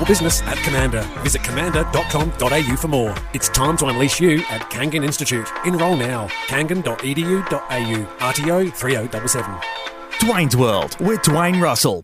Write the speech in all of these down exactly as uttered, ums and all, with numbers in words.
business at Commander. Visit commander dot com dot a u for more. It's time to unleash you at Kangan Institute. Enrol now. kangan dot e d u dot a u. R T O three oh seven seven. Dwayne's World with Dwayne Russell.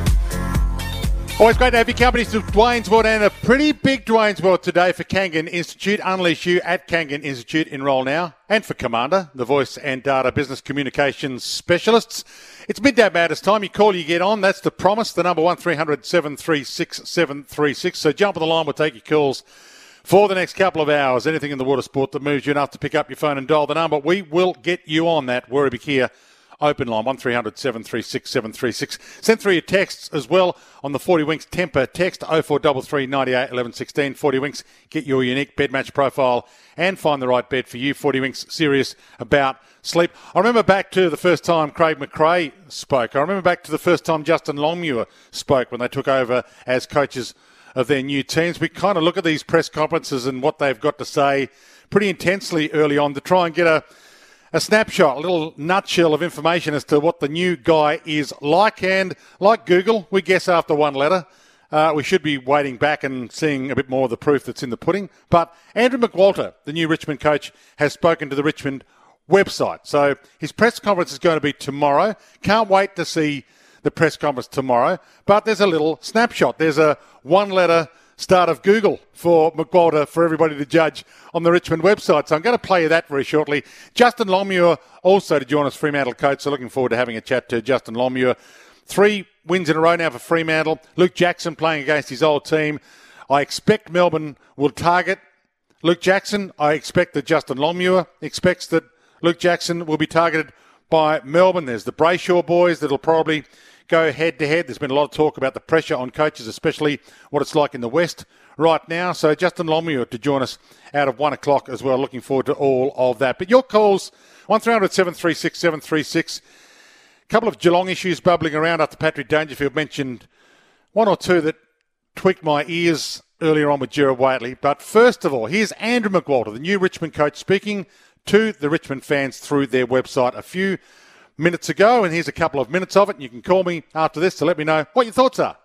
Always great to have your company to Dwayne's World, and a pretty big Dwayne's World today for Kangan Institute. Unleash you at Kangan Institute. Enrol now. And for Commander, the voice and data business communications specialists. It's Midday Madness time. You call, you get on. That's the promise. The number one three hundred seven three six seven three six. So jump on the line. We'll take your calls for the next couple of hours. Anything in the water sport that moves you enough to pick up your phone and dial the number, we will get you on that. Werribee Kia open line, one three hundred seven three six seven three six. Send through your texts as well on the forty Winks Temper text, oh four three three, nine eight, one one one six. forty Winks, get your unique bed match profile and find the right bed for you. forty Winks, serious about sleep. I remember back to the first time Craig McRae spoke. I remember back to the first time Justin Longmuir spoke when they took over as coaches of their new teams. We kind of look at these press conferences and what they've got to say pretty intensely early on to try and get a A snapshot, a little nutshell of information as to what the new guy is like. And like Google, we guess after one letter. Uh, we should be waiting back and seeing a bit more of the proof that's in the pudding. But Andrew McWalter, the new Richmond coach, has spoken to the Richmond website. So his press conference is going to be tomorrow. Can't wait to see the press conference tomorrow. But there's a little snapshot. There's a one-letter start of Google for McWalter for everybody to judge on the Richmond website. So I'm going to play you that very shortly. Justin Longmuir also to join us, Fremantle coach. So looking forward to having a chat to Justin Longmuir. Three wins in a row now for Fremantle. Luke Jackson playing against his old team. I expect Melbourne will target Luke Jackson. I expect that Justin Longmuir expects that Luke Jackson will be targeted by Melbourne. There's the Brayshaw boys that'll probably go head-to-head. There's been a lot of talk about the pressure on coaches, especially what it's like in the West right now. So Justin Longmuir to join us out of one o'clock as well. Looking forward to all of that. But your calls, one three hundred seven three six seven three six. A couple of Geelong issues bubbling around after Patrick Dangerfield mentioned one or two that tweaked my ears earlier on with Gerard Whateley. But first of all, here's Andrew McWalter, the new Richmond coach, speaking to the Richmond fans through their website a few minutes ago, and here's a couple of minutes of it, and you can call me after this to let me know what your thoughts are.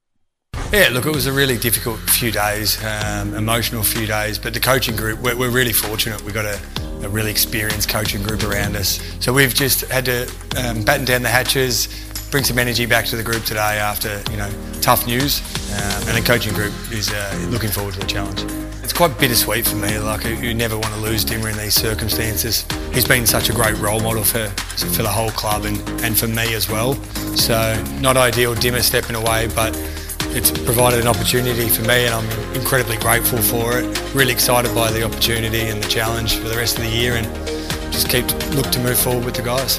Yeah, look, it was a really difficult few days, um, emotional few days, but the coaching group, we're, we're really fortunate. We've got a, a really experienced coaching group around us. So we've just had to um, batten down the hatches, bring some energy back to the group today after, you know, tough news, um, and the coaching group is uh, looking forward to the challenge. It's quite bittersweet for me. Like, you never want to lose Dimmer in these circumstances. He's been such a great role model for for the whole club and, and for me as well. So not ideal Dimmer stepping away, but it's provided an opportunity for me, and I'm incredibly grateful for it. Really excited by the opportunity and the challenge for the rest of the year, and just keep look to move forward with the guys.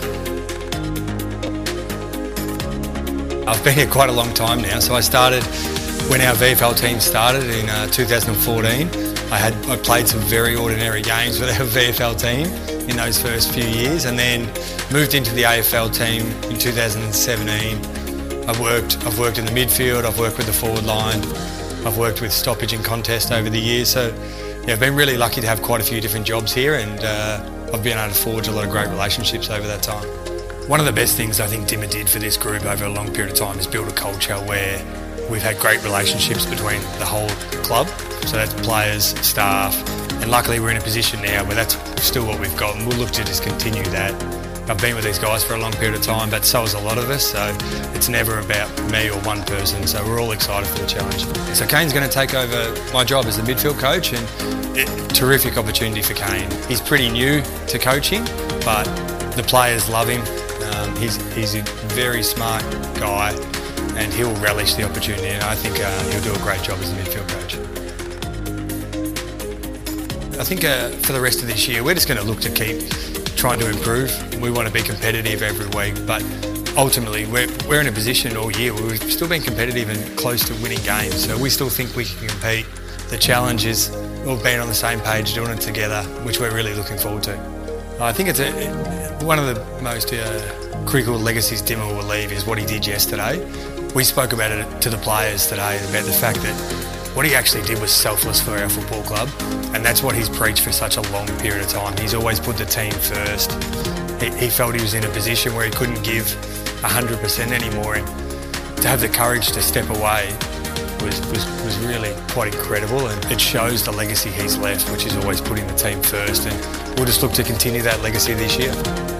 I've been here quite a long time now, so I started when our V F L team started in uh, two thousand fourteen. I had I played some very ordinary games with our V F L team in those first few years, and then moved into the A F L team in two thousand seventeen. I've worked I've worked in the midfield, I've worked with the forward line, I've worked with stoppage and contest over the years. So yeah, I've been really lucky to have quite a few different jobs here, and uh, I've been able to forge a lot of great relationships over that time. One of the best things I think Dimmer did for this group over a long period of time is build a culture where we've had great relationships between the whole club, so that's players, staff, and luckily we're in a position now where that's still what we've got, and we'll look to just continue that. I've been with these guys for a long period of time, but so has a lot of us, so it's never about me or one person, so we're all excited for the challenge. So Kane's going to take over my job as the midfield coach, and it, terrific opportunity for Kane. He's pretty new to coaching, but the players love him. Um, he's, he's a very smart guy, and he'll relish the opportunity, and I think uh, he'll do a great job as a midfield coach. I think uh, for the rest of this year, we're just going to look to keep trying to improve. We want to be competitive every week, but ultimately we're, we're in a position all year where we've still been competitive and close to winning games, so we still think we can compete. The challenge is all being on the same page, doing it together, which we're really looking forward to. I think it's a, one of the most uh, critical legacies Dimmer will leave is what he did yesterday. We spoke about it to the players today, about the fact that what he actually did was selfless for our football club, and that's what he's preached for such a long period of time. He's always put the team first. He, he felt he was in a position where he couldn't give one hundred percent anymore, and to have the courage to step away was, was, was really quite incredible, and it shows the legacy he's left, which is always putting the team first, and we'll just look to continue that legacy this year.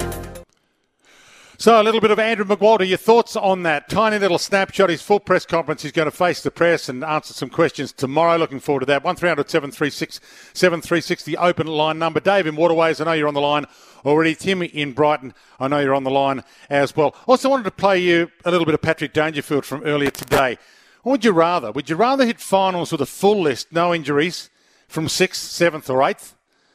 So a little bit of Andrew McWalter, your thoughts on that? Tiny little snapshot, his full press conference. He's going to face the press and answer some questions tomorrow. Looking forward to that. one three hundred seven three six seven three six, the open line number. Dave in Waterways, I know you're on the line already. Tim in Brighton, I know you're on the line as well. Also wanted to play you a little bit of Patrick Dangerfield from earlier today. What would you rather? Would you rather hit finals with a full list, no injuries, from sixth, seventh or eighth?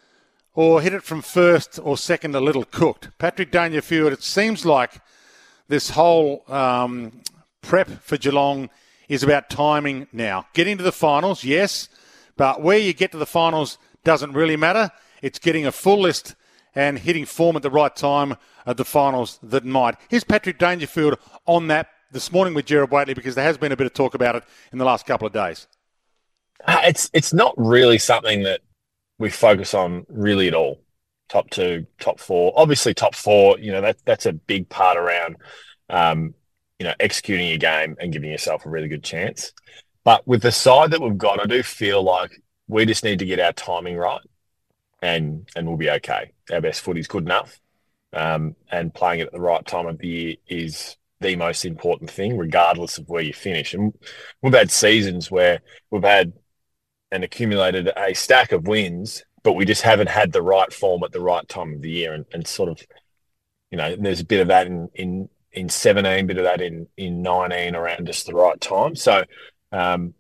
Or hit it from first or second a little cooked? Patrick Dangerfield, it seems like this whole um, prep for Geelong is about timing now. Getting to the finals, yes, but where you get to the finals doesn't really matter. It's getting a full list and hitting form at the right time at the finals that might. Here's Patrick Dangerfield on that this morning with Gerard Whateley, because there has been a bit of talk about it in the last couple of days. Uh, it's it's not really something that we focus on really at all. Top two, top four. Obviously, top four, you know, that that's a big part around, um, you know, executing your game and giving yourself a really good chance. But with the side that we've got, I do feel like we just need to get our timing right, and and we'll be okay. Our best footy's good enough, um, and playing it at the right time of the year is the most important thing, regardless of where you finish. And we've had seasons where we've had and accumulated a stack of wins, but we just haven't had the right form at the right time of the year. And, and sort of, you know, there's a bit of that in, in, in seventeen, a bit of that in, in nineteen around just the right time. So, um,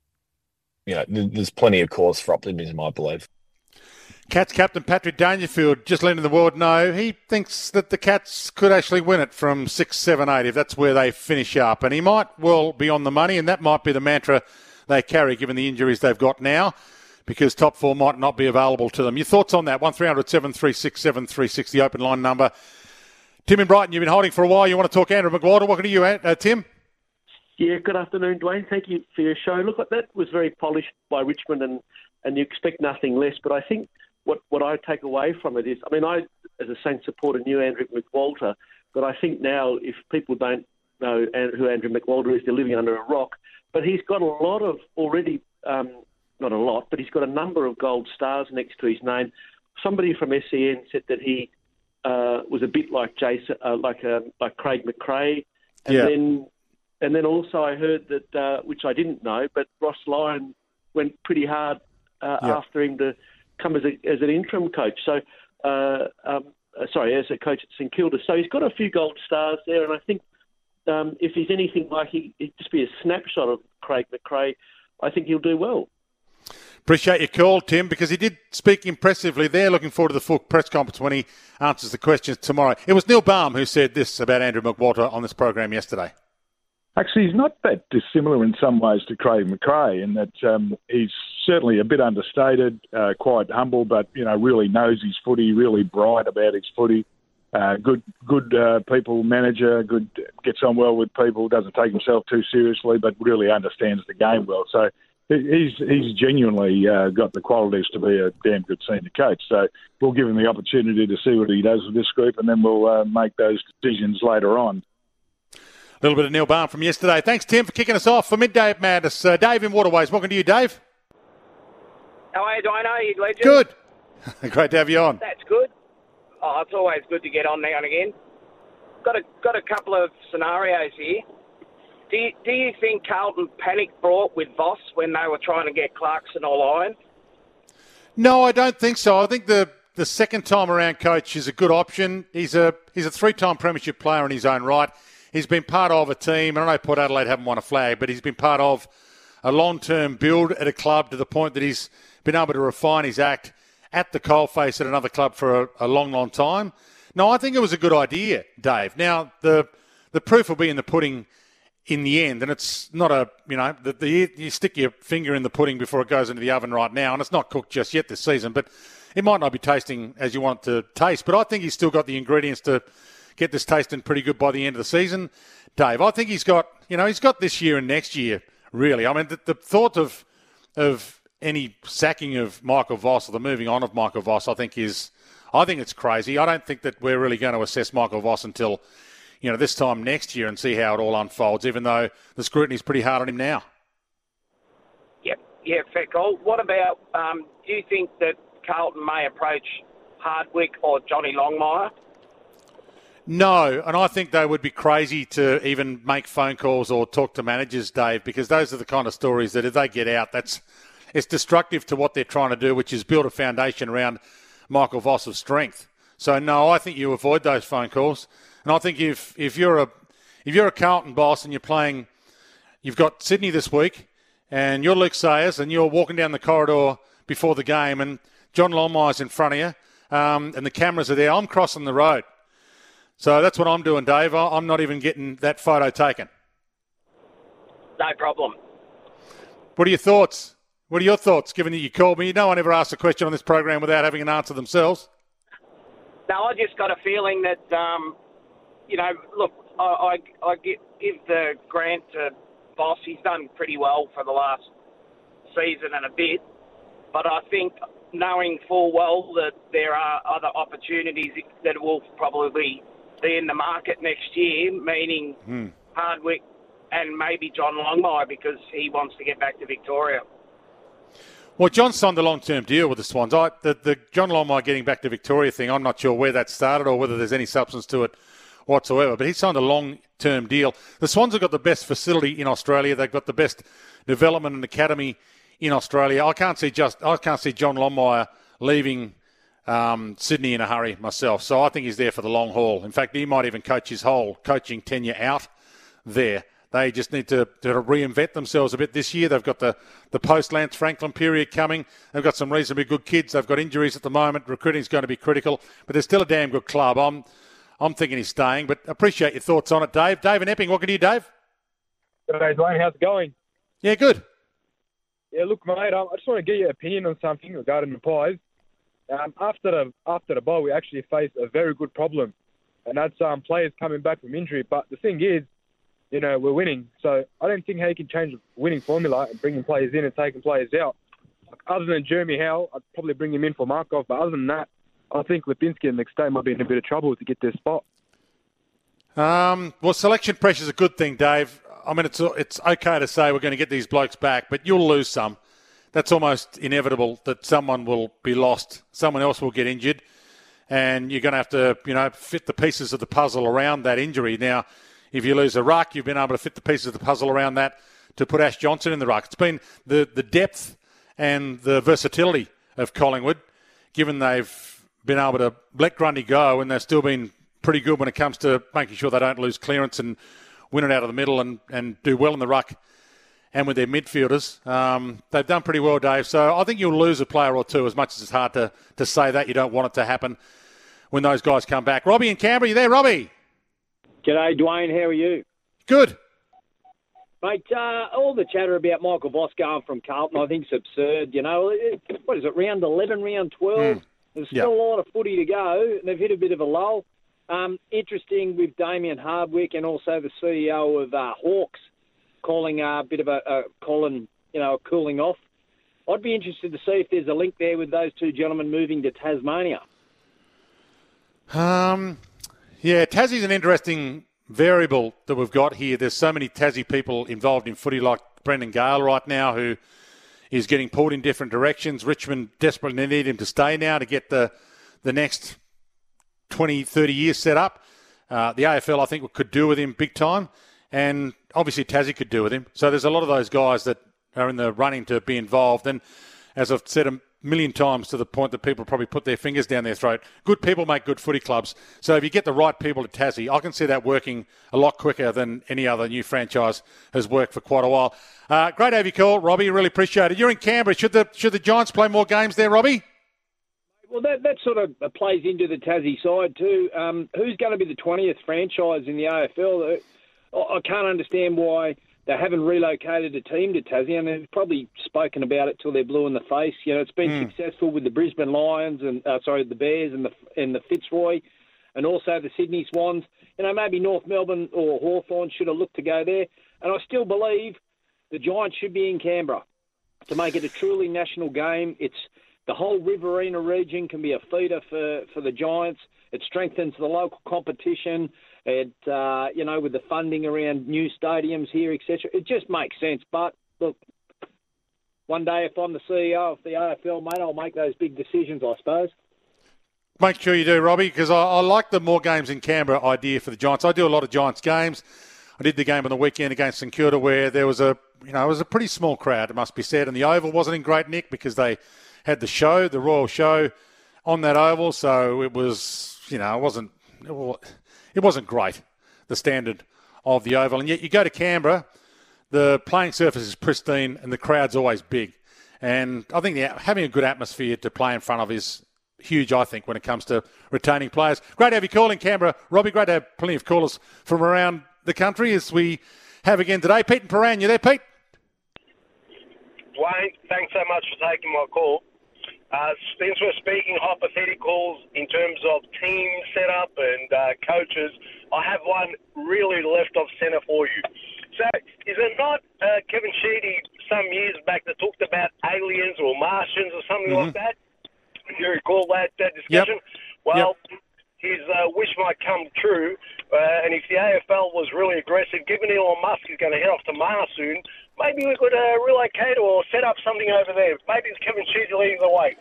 you know, there's plenty of cause for optimism, I believe. Cats captain Patrick Dangerfield just letting the world know he thinks that the Cats could actually win it from six, seven, eight if that's where they finish up. And he might well be on the money, and that might be the mantra they carry given the injuries they've got now, because top four might not be available to them. Your thoughts on that? one three hundred seven three six seven three six, the open line number. Tim in Brighton, you've been holding for a while. You want to talk Andrew McWalter. Welcome to you, uh, Tim. Yeah, good afternoon, Dwayne. Thank you for your show. Look, that was very polished by Richmond, and, and you expect nothing less. But I think what, what I take away from it is, I mean, I, as a Saints supporter, knew Andrew McWalter, but I think now if people don't know who Andrew McWalter is, they're living under a rock. But he's got a lot of already, um, not a lot, but he's got a number of gold stars next to his name. Somebody from S E N said that he uh, was a bit like Jason, uh, like uh, like Craig McRae, and yeah. then and then also I heard that, uh, which I didn't know, but Ross Lyon went pretty hard uh, yeah. after him to come as a, as an interim coach. So, uh, um, sorry, as a coach at St Kilda. So he's got a few gold stars there, and I think. Um, if he's anything like he, he'd just be a snapshot of Craig McRae, I think he'll do well. Appreciate your call, Tim, because he did speak impressively there. Looking forward to the full press conference when he answers the questions tomorrow. It was Neil Baum who said this about Andrew McWalter on this program yesterday. Actually, he's not that dissimilar in some ways to Craig McRae in that um, he's certainly a bit understated, uh, quite humble, but, you know, really knows his footy, really bright about his footy. Uh, good, good uh, people manager. Good, gets on well with people. Doesn't take himself too seriously, but really understands the game well. So he's he's genuinely uh, got the qualities to be a damn good senior coach. So we'll give him the opportunity to see what he does with this group, and then we'll uh, make those decisions later on. A little bit of Neil Baum from yesterday. Thanks, Tim, for kicking us off for Midday at Madness. Uh, Dave in Waterways. Welcome to you, Dave. How are you, Dino? You legend? Good. Great to have you on. That's good. Oh, it's always good to get on now and again. Got a got a couple of scenarios here. Do you, do you think Carlton panicked brought with Voss when they were trying to get Clarkson or Lyon? No, I don't think so. I think the, the second time around coach is a good option. He's a he's a three-time premiership player in his own right. He's been part of a team. I know Port Adelaide haven't won a flag, but he's been part of a long-term build at a club to the point that he's been able to refine his act at the coalface at another club for a, a long, long time. No, I think it was a good idea, Dave. Now, the the proof will be in the pudding in the end, and it's not a, you know, the, the you stick your finger in the pudding before it goes into the oven right now, and it's not cooked just yet this season, but it might not be tasting as you want it to taste, but I think he's still got the ingredients to get this tasting pretty good by the end of the season, Dave. I think he's got, you know, he's got this year and next year, really. I mean, the, the thought of of any sacking of Michael Voss or the moving on of Michael Voss, I think is, I think it's crazy. I don't think that we're really going to assess Michael Voss until, you know, this time next year and see how it all unfolds, even though the scrutiny's pretty hard on him now. Yep, yeah, fair call. What about, um, do you think that Carlton may approach Hardwick or Johnny Longmire? No, and I think they would be crazy to even make phone calls or talk to managers, Dave, because those are the kind of stories that if they get out, that's it's destructive to what they're trying to do, which is build a foundation around Michael Voss's strength. So no, I think you avoid those phone calls. And I think if, if you're a if you're a Carlton boss and you're playing, you've got Sydney this week, and you're Luke Sayers, and you're walking down the corridor before the game, and John Longmire's in front of you, um, and the cameras are there, I'm crossing the road. So that's what I'm doing, Dave. I'm not even getting that photo taken. No problem. What are your thoughts? What are your thoughts, given that you called me? No one ever asks a question on this program without having an answer themselves. No, I just got a feeling that, um, you know, look, I, I, I give the grant to Voss. He's done pretty well for the last season and a bit. But I think knowing full well that there are other opportunities that will probably be in the market next year, meaning hmm. Hardwick and maybe John Longmire, because he wants to get back to Victoria. Well, John signed a long-term deal with the Swans. I, the, the John Longmire getting back to Victoria thing, I'm not sure where that started or whether there's any substance to it whatsoever, but he signed a long-term deal. The Swans have got the best facility in Australia. They've got the best development and academy in Australia. I can't see just I can't see John Longmire leaving um, Sydney in a hurry myself. So I think he's there for the long haul. In fact, he might even coach his whole coaching tenure out there. They just need to, to reinvent themselves a bit this year. They've got the, the post-Lance Franklin period coming. They've got some reasonably good kids. They've got injuries at the moment. Recruiting's going to be critical. But they're still a damn good club. I'm I'm thinking he's staying. But appreciate your thoughts on it, Dave. Dave and Epping, what can you do, Dave? G'day, Dwayne. How's it going? Yeah, good. Yeah, look, mate, I just want to get your opinion on something regarding the Pies. Um, after the after the bye, we actually faced a very good problem, and that's um, players coming back from injury. But the thing is, you know, we're winning. So I don't think how you can change the winning formula and bringing players in and taking players out. Other than Jeremy Howe, I'd probably bring him in for Markov. But other than that, I think Lipinski and McStay might be in a bit of trouble to get their spot. Um, well, selection pressure is a good thing, Dave. I mean, it's it's okay to say we're going to get these blokes back, but you'll lose some. That's almost inevitable that someone will be lost. Someone else will get injured, and you're going to have to, you know, fit the pieces of the puzzle around that injury. Now, if you lose a ruck, you've been able to fit the pieces of the puzzle around that to put Ash Johnson in the ruck. It's been the, the depth and the versatility of Collingwood, given they've been able to let Grundy go, and they've still been pretty good when it comes to making sure they don't lose clearance and win it out of the middle and, and do well in the ruck and with their midfielders. Um, they've done pretty well, Dave. So I think you'll lose a player or two, as much as it's hard to, to say that. You don't want it to happen when those guys come back. Robbie in Canberra, you there, Robbie? G'day, Dwayne. How are you? Good. Mate, uh, all the chatter about Michael Voss going from Carlton, I think is absurd. You know, what is it, round eleven, round twelve? Mm. There's still yep. a lot of footy to go, and they've hit a bit of a lull. Um, interesting with Damien Hardwick and also the C E O of uh, Hawks calling a bit of a, a calling, you know, a cooling off. I'd be interested to see if there's a link there with those two gentlemen moving to Tasmania. Um, yeah, Tassie's an interesting variable that we've got here. There's so many Tassie people involved in footy, like Brendan Gale right now, who is getting pulled in different directions. Richmond desperately need him to stay now to get the the next twenty, thirty years set up. Uh, the A F L, I think, could do with him big time. And obviously Tassie could do with him. So there's a lot of those guys that are in the running to be involved. And as I've said a million times, to the point that people probably put their fingers down their throat, good people make good footy clubs. So if you get the right people to Tassie, I can see that working a lot quicker than any other new franchise has worked for quite a while. Uh, great to have you call, Robbie. Really appreciate it. You're in Canberra. Should the should the Giants play more games there, Robbie? Well, that, that sort of plays into the Tassie side too. Um, who's going to be the twentieth franchise in the A F L? I can't understand why they haven't relocated a team to Tassie, and they've probably spoken about it till they're blue in the face. You know, it's been mm. successful with the Brisbane Lions and uh, sorry, the Bears and the and the Fitzroy, and also the Sydney Swans. You know, maybe North Melbourne or Hawthorn should have looked to go there. And I still believe the Giants should be in Canberra to make it a truly national game. It's the whole Riverina region can be a feeder for, for the Giants. It strengthens the local competition. It, uh, you know, with the funding around new stadiums here, et cetera. It just makes sense. But, look, one day if I'm the C E O of the A F L, mate, I'll make those big decisions, I suppose. Make sure you do, Robbie, because I, I like the more games in Canberra idea for the Giants. I do a lot of Giants games. I did the game on the weekend against St Kilda where there was a, you know, it was a pretty small crowd, it must be said, and the Oval wasn't in great nick because they had the show, the Royal Show, on that Oval, so it was, you know, it wasn't, it wasn't great, the standard of the Oval, and yet you go to Canberra, the playing surface is pristine and the crowd's always big, and I think the, having a good atmosphere to play in front of is huge, I think, when it comes to retaining players. Great to have you calling Canberra, Robbie. Great to have plenty of callers from around the country as we have again today. Pete and Paran, you there, Pete? Dwayne, thanks so much for taking my call. Uh, since we're speaking hypotheticals in terms of team setup and uh, coaches, I have one really left of centre for you. So, is it not uh, Kevin Sheedy some years back that talked about aliens or Martians or something mm-hmm. like that? Do you recall that, that discussion? Yep. Well, yep. his uh, wish might come true, uh, and if the A F L was really aggressive, given Elon Musk is going to head off to Mars soon, maybe we could uh, relocate or set up something over there. Maybe it's Kevin Sheedy leading the way.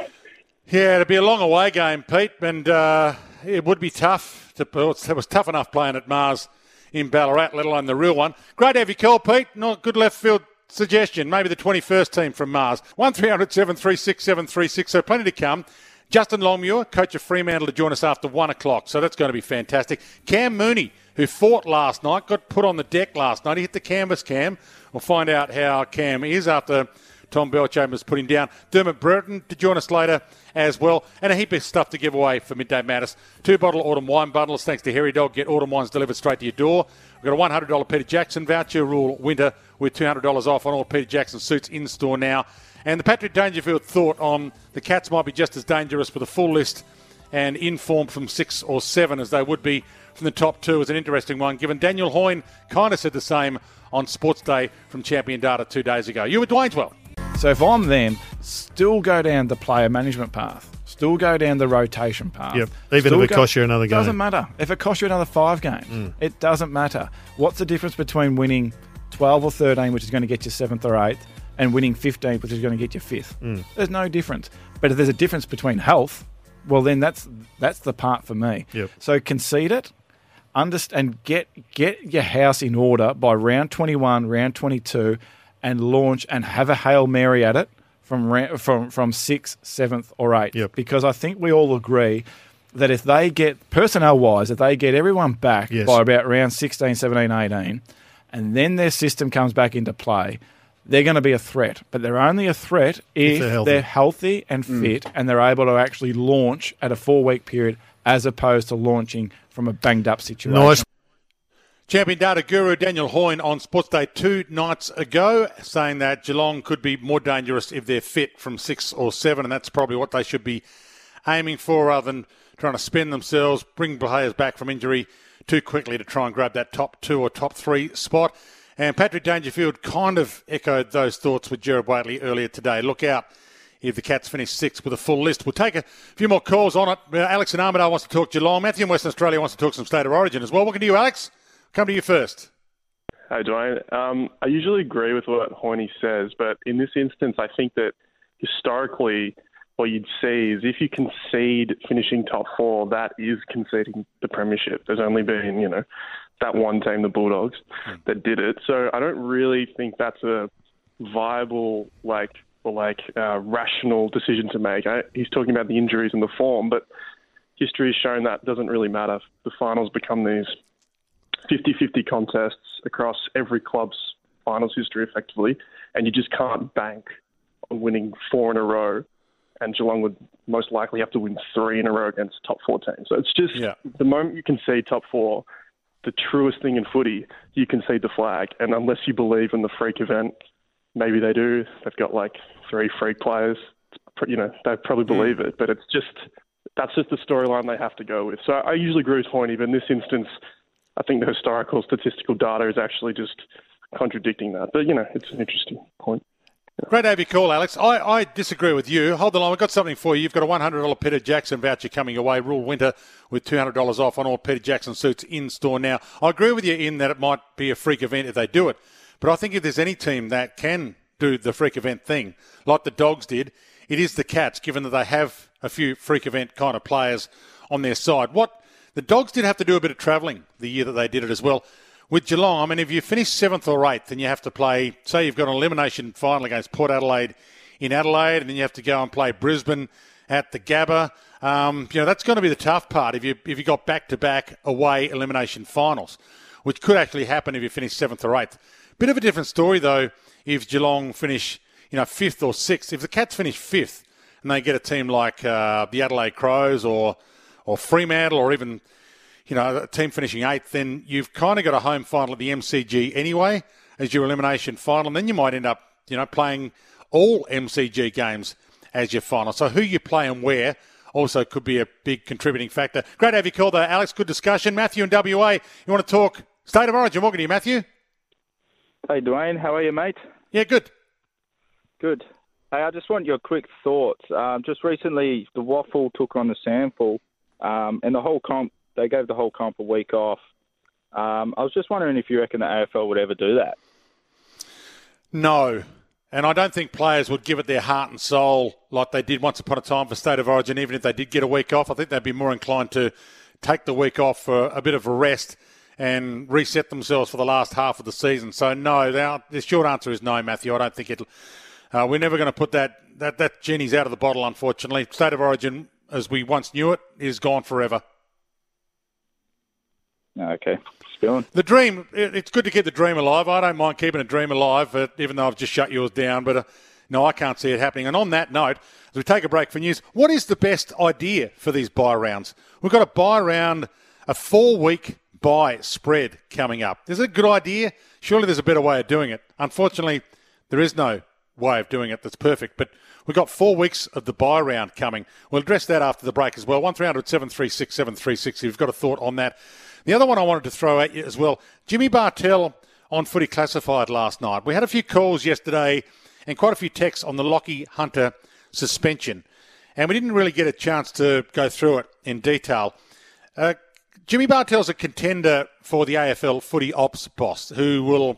Yeah, it'd be a long away game, Pete, and uh, it would be tough. To, it was tough enough playing at Mars in Ballarat, let alone the real one. Great to have you call, Pete. Not good left field suggestion, maybe the twenty-first team from Mars. one three hundred seven three six seven three six, so plenty to come. Justin Longmuir, coach of Fremantle, to join us after one o'clock, so that's going to be fantastic. Cam Mooney, who fought last night, got put on the deck last night. He hit the canvas, Cam. We'll find out how Cam is after Tom Bellchambers put him down. Dermot Burton to join us later as well. And a heap of stuff to give away for Midday Madness. Two bottle autumn wine bundles thanks to Hairy Dog. Get autumn wines delivered straight to your door. We've got a one hundred dollars Peter Jackson voucher, rule winter, with two hundred dollars off on all Peter Jackson suits in store now. And the Patrick Dangerfield thought on the Cats might be just as dangerous with a full list and in form from six or seven as they would be from the top two is an interesting one, given Daniel Hoyne kind of said the same on Sports Day from Champion Data two days ago. You were Dwayneswell. So if I'm them, still go down the player management path. Still go down the rotation path. Yep. Even Still if it go, costs you another game. Doesn't matter. If it costs you another five games, mm. it doesn't matter. What's the difference between winning twelve or thirteen, which is going to get you seventh or eighth, and winning fifteen, which is going to get you fifth? Mm. There's no difference. But if there's a difference between health, well, then that's that's the part for me. Yep. So concede it. Understand, and get get your house in order by round twenty-one, round twenty-two, and launch and have a Hail Mary at it from from from sixth, seventh, or eighth. Yep. Because I think we all agree that if they get, personnel-wise, if they get everyone back yes. by about round sixteen, seventeen, eighteen, and then their system comes back into play, they're going to be a threat. But they're only a threat if, if they're, healthy. they're healthy and fit mm. and they're able to actually launch at a four-week period as opposed to launching from a banged-up situation. Nice. Champion Data Guru Daniel Hoyne on Sports Day two nights ago, saying that Geelong could be more dangerous if they're fit from six or seven, and that's probably what they should be aiming for rather than trying to spend themselves, bring players back from injury too quickly to try and grab that top two or top three spot. And Patrick Dangerfield kind of echoed those thoughts with Gerard Whateley earlier today. Look out if the Cats finish sixth with a full list. We'll take a few more calls on it. Uh, Alex in Armidale wants to talk Geelong. Matthew in Western Australia wants to talk some State of Origin as well. What can you do, Alex? Come to you first. Hey, Dwayne. Um, I usually agree with what Horney says, but in this instance, I think that historically what you'd see is if you concede finishing top four, that is conceding the premiership. There's only been, you know, that one team, the Bulldogs, that did it. So I don't really think that's a viable, like, or like uh, rational decision to make. I, he's talking about the injuries and the form, but history has shown that doesn't really matter. The finals become these fifty-fifty contests across every club's finals history effectively, and you just can't bank on winning four in a row, and Geelong would most likely have to win three in a row against top four teams. So it's just yeah. the moment you concede top four, the truest thing in footy, you concede the flag, and unless you believe in the freak event, maybe they do. They've got like three freak players, you know, they probably believe mm. it, but it's just, that's just the storyline they have to go with. So I usually agree with Horney, but in this instance, I think the historical statistical data is actually just contradicting that. But, you know, it's an interesting point. Yeah. Great to have you call, Alex. I, I disagree with you. Hold the line. We've got something for you. You've got a one hundred dollars Peter Jackson voucher coming away, rule winter, with two hundred dollars off on all Peter Jackson suits in store now. I agree with you in that it might be a freak event if they do it. But I think if there's any team that can do the freak event thing like the Dogs did. It is the Cats, given that they have a few freak event kind of players on their side. What the Dogs did have to do a bit of travelling the year that they did it as well. With Geelong, I mean, if you finish seventh or eighth and you have to play, say you've got an elimination final against Port Adelaide in Adelaide, and then you have to go and play Brisbane at the Gabba, um, you know, that's going to be the tough part if you if you got back-to-back away elimination finals, which could actually happen if you finish seventh or eighth. Bit of a different story, though, if Geelong finish, you know, fifth or sixth. If the Cats finish fifth and they get a team like uh, the Adelaide Crows or or Fremantle or even, you know, a team finishing eighth, then you've kind of got a home final at the M C G anyway as your elimination final, and then you might end up, you know, playing all M C G games as your final. So who you play and where also could be a big contributing factor. Great to have you called, though, Alex. Good discussion. Matthew in W A, you want to talk State of Origin? Welcome to you, Matthew. Hey, Dwayne. How are you, mate? Yeah, good. Good. Hey, I just want your quick thoughts. Um, just recently, the Waffle took on the Sandful, um, and the whole comp, they gave the whole comp a week off. Um, I was just wondering if you reckon the A F L would ever do that. No. And I don't think players would give it their heart and soul like they did once upon a time for State of Origin, even if they did get a week off. I think they'd be more inclined to take the week off for a bit of a rest and reset themselves for the last half of the season. So, no, the short answer is no, Matthew. I don't think it'll... Uh, we're never going to put that, that... That genie's out of the bottle, unfortunately. State of Origin, as we once knew it, is gone forever. Okay. Spilling. The dream, it's good to keep the dream alive. I don't mind keeping a dream alive, but even though I've just shut yours down. But, uh, no, I can't see it happening. And on that note, as we take a break for news, what is the best idea for these bye rounds? We've got a bye round, a four-week bye spread coming up. Is it a good idea? Surely there's a better way of doing it. Unfortunately, there is no way of doing it that's perfect. But we've got four weeks of the bye round coming. We'll address that after the break as well. one three hundred seven three six seven three six if you've got a thought on that. The other one I wanted to throw at you as well, Jimmy Bartell on Footy Classified last night. We had a few calls yesterday and quite a few texts on the Lockie Hunter suspension. And we didn't really get a chance to go through it in detail. Uh, Jimmy Bartell's a contender for the A F L footy ops boss who will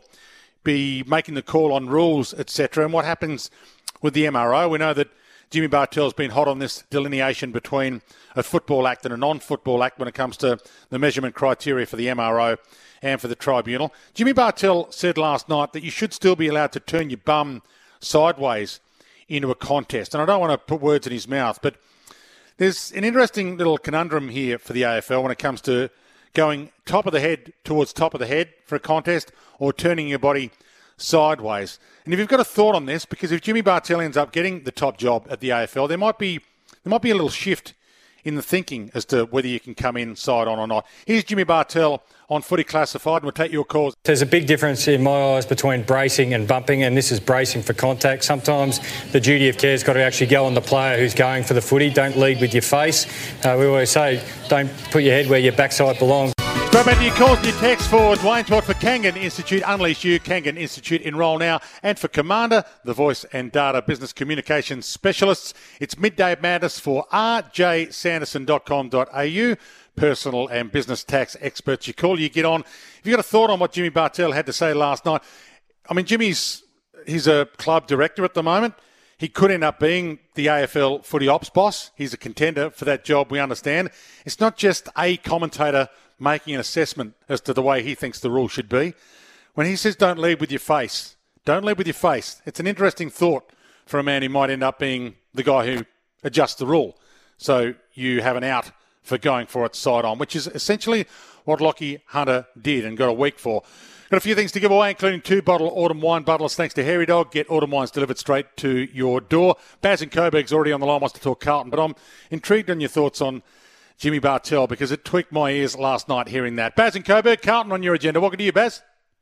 be making the call on rules, et cetera. And what happens with the M R O? We know that Jimmy Bartell's been hot on this delineation between a football act and a non-football act when it comes to the measurement criteria for the M R O and for the tribunal. Jimmy Bartell said last night that you should still be allowed to turn your bum sideways into a contest. And I don't want to put words in his mouth, but there's an interesting little conundrum here for the A F L when it comes to going top of the head towards top of the head for a contest or turning your body sideways. And if you've got a thought on this, because if Jimmy Bartell ends up getting the top job at the A F L, there might be there might be a little shift in the thinking as to whether you can come in side on or not. Here's Jimmy Bartell on Footy Classified, and we'll take your calls. There's a big difference in my eyes between bracing and bumping, and this is bracing for contact. Sometimes the duty of care has got to actually go on the player who's going for the footy. Don't lead with your face. Uh, we always say, don't put your head where your backside belongs. Grab out your calls and your texts for Dwayne Todd for Kangan Institute. Unleash you, Kangan Institute. Enrol now. And for Commander, the voice and data business communications specialists. It's Midday Madness for r j sanderson dot com dot a u. Personal and business tax experts. You call, you get on. If you've got a thought on what Jimmy Bartell had to say last night, I mean, Jimmy's he's a club director at the moment. He could end up being the A F L footy ops boss. He's a contender for that job, we understand. It's not just a commentator making an assessment as to the way he thinks the rule should be. When he says don't lead with your face, don't lead with your face. It's an interesting thought for a man who might end up being the guy who adjusts the rule. So you have an out for going for it side on, which is essentially what Lockie Hunter did and got a week for. Got a few things to give away, including two bottle autumn wine bottlers thanks to Hairy Dog. Get autumn wines delivered straight to your door. Baz in Coburg's already on the line, wants to talk Carlton, but I'm intrigued on your thoughts on Jimmy Bartell because it tweaked my ears last night hearing that. Baz in Coburg, Carlton on your agenda. Welcome to you, Baz.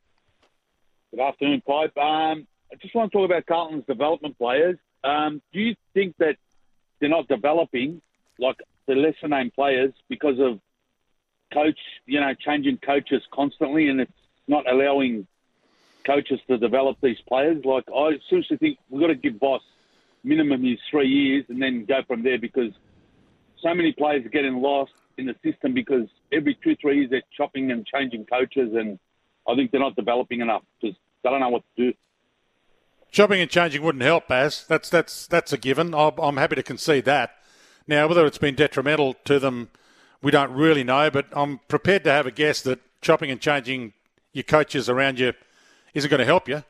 Good afternoon, Pipe. Um, I just want to talk about Carlton's development players. Um, do you think that they're not developing like the lesser named players because of coach, you know, changing coaches constantly, and it's not allowing coaches to develop these players? Like, I seriously think we've got to give Boss minimum is three years and then go from there, because so many players are getting lost in the system because every two, three years they're chopping and changing coaches, and I think they're not developing enough because they don't know what to do. Chopping and changing wouldn't help, Baz. That's that's that's a given. I'll, I'm happy to concede that. Now, whether it's been detrimental to them, we don't really know, but I'm prepared to have a guess that chopping and changing your coaches around you isn't going to help you.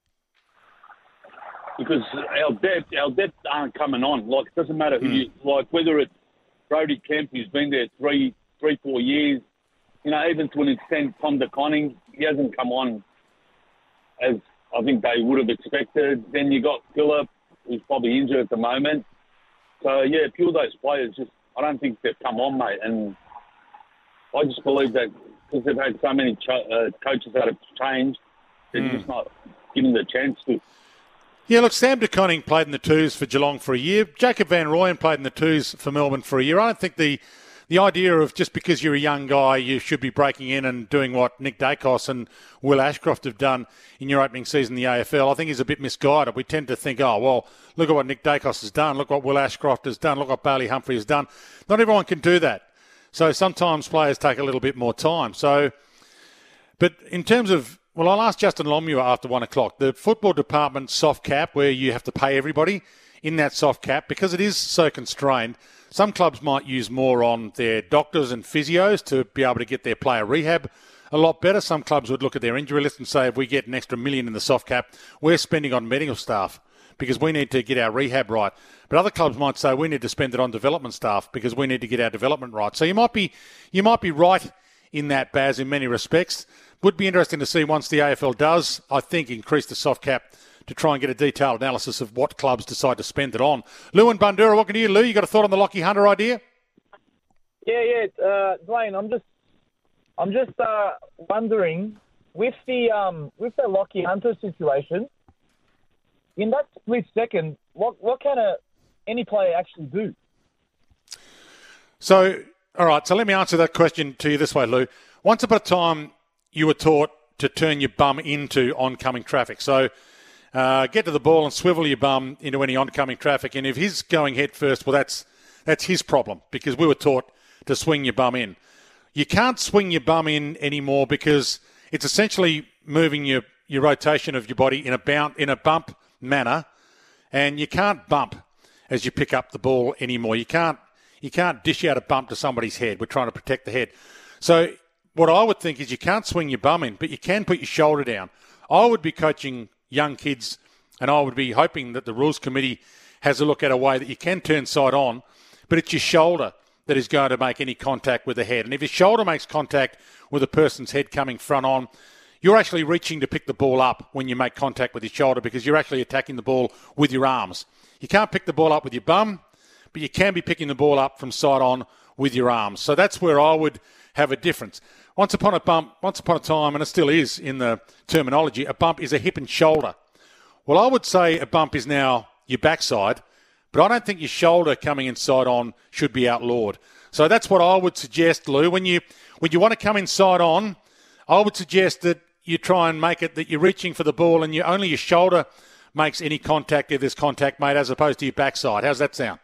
Because our depth, our depth aren't coming on. Like, it doesn't matter who Mm. you, like, whether it's Brody Kemp, who's been there three, three, four years, you know, even to an extent, Tom DeConning, he hasn't come on as I think they would have expected. Then you got Phillip, who's probably injured at the moment. So, yeah, a few of those players just, I don't think they've come on, mate. And I just believe that because they've had so many cho- uh, coaches that have changed, they're Mm. just not given the chance to. Yeah, look, Sam DeConning played in the twos for Geelong for a year. Jacob Van Rooyen played in the twos for Melbourne for a year. I don't think the the idea of just because you're a young guy, you should be breaking in and doing what Nick Dacos and Will Ashcroft have done in your opening season in the A F L, I think is a bit misguided. We tend to think, oh, well, look at what Nick Dacos has done. Look what Will Ashcroft has done. Look what Bailey Humphrey has done. Not everyone can do that. So sometimes players take a little bit more time. So, but in terms of, well, I'll ask Justin Longmuir after one o'clock. The football department soft cap, where you have to pay everybody in that soft cap, because it is so constrained, some clubs might use more on their doctors and physios to be able to get their player rehab a lot better. Some clubs would look at their injury list and say, if we get an extra million in the soft cap, we're spending on medical staff because we need to get our rehab right. But other clubs might say we need to spend it on development staff because we need to get our development right. So you might be you might be right in that, Baz, in many respects. Would be interesting to see once the A F L does, I think, increase the soft cap to try and get a detailed analysis of what clubs decide to spend it on. Lou and Bundoora, welcome to you. Lou, you got a thought on the Lockie Hunter idea? Yeah, yeah, uh, Dwayne, I'm just, I'm just uh, wondering with the um, with the Lockie Hunter situation, in that split second, what what can a any player actually do? So, all right, so let me answer that question to you this way, Lou. Once upon a time, you were taught to turn your bum into oncoming traffic. So uh, get to the ball and swivel your bum into any oncoming traffic. And if he's going head first, well, that's that's his problem because we were taught to swing your bum in. You can't swing your bum in anymore because it's essentially moving your, your rotation of your body in a bounce, in a bump manner, and you can't bump as you pick up the ball anymore. You can't you can't dish out a bump to somebody's head. We're trying to protect the head. So what I would think is you can't swing your bum in, but you can put your shoulder down. I would be coaching young kids, and I would be hoping that the Rules Committee has a look at a way that you can turn side on, but it's your shoulder that is going to make any contact with the head. And if your shoulder makes contact with a person's head coming front on, you're actually reaching to pick the ball up when you make contact with your shoulder because you're actually attacking the ball with your arms. You can't pick the ball up with your bum, but you can be picking the ball up from side on with your arms. So that's where I would have a difference. Once upon a bump, once upon a time, and it still is in the terminology, a bump is a hip and shoulder. Well, I would say a bump is now your backside, but I don't think your shoulder coming inside on should be outlawed. So that's what I would suggest, Lou. When you when you want to come inside on, I would suggest that you try and make it that you're reaching for the ball and you only your shoulder makes any contact if there's contact made as opposed to your backside. How's that sound?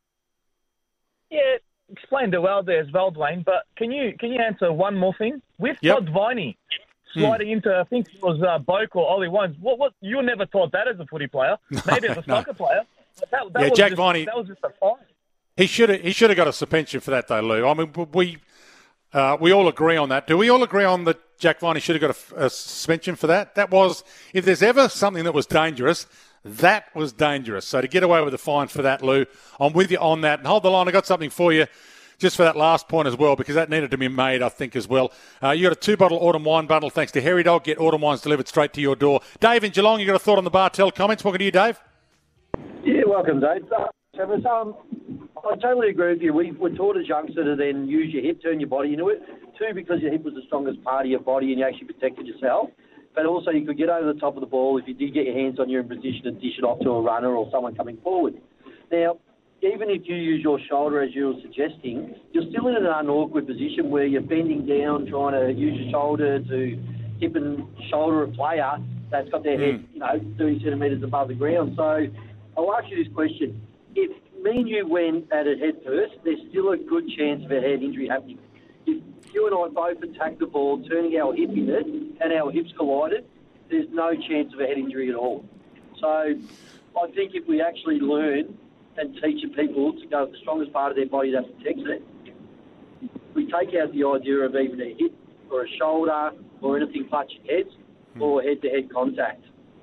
Yeah, explained it well there as well, Dwayne. But can you can you answer one more thing with Yep. Todd Viney sliding into I think it was uh, Boak or Ollie Wines? What what you were never taught that as a footy player, maybe as a No. soccer player. But that, that Yeah, was Jack just, Viney- That was just a fine. He should have he should have got a suspension for that though, Lou. I mean, we uh, we all agree on that. Do we all agree on that? Jack Viney should have got a, a suspension for that. That was, if there's ever something that was dangerous, that was dangerous. So to get away with a fine for that, Lou, I'm with you on that. And hold the line, I got something for you. Just for that last point as well, because that needed to be made, I think, as well. Uh, you got a two-bottle autumn wine bundle thanks to Hairy Dog. Get autumn wines delivered straight to your door. Dave in Geelong, you got a thought on the Bartel comments? Welcome to you, Dave. Yeah, welcome, Dave. Uh, Travis, um, I totally agree with you. We were taught as youngsters to then use your hip, turn your body into it. Two, because your hip was the strongest part of your body and you actually protected yourself. But also you could get over the top of the ball if you did get your hands on you in position to dish it off to a runner or someone coming forward. Now, even if you use your shoulder as you were suggesting, you're still in an unawkward position where you're bending down, trying to use your shoulder to hip and shoulder a player that's got their head, you know, thirty centimetres above the ground. So I'll ask you this question. If me and you went at it head first, there's still a good chance of a head injury happening. If you and I both attacked the ball, turning our hip in it, and our hips collided, there's no chance of a head injury at all. So So I think if we actually learn and teach people to go to the strongest part of their body that protects it, we take out the idea of even a hit or a shoulder or anything clutching heads or head-to-head contact.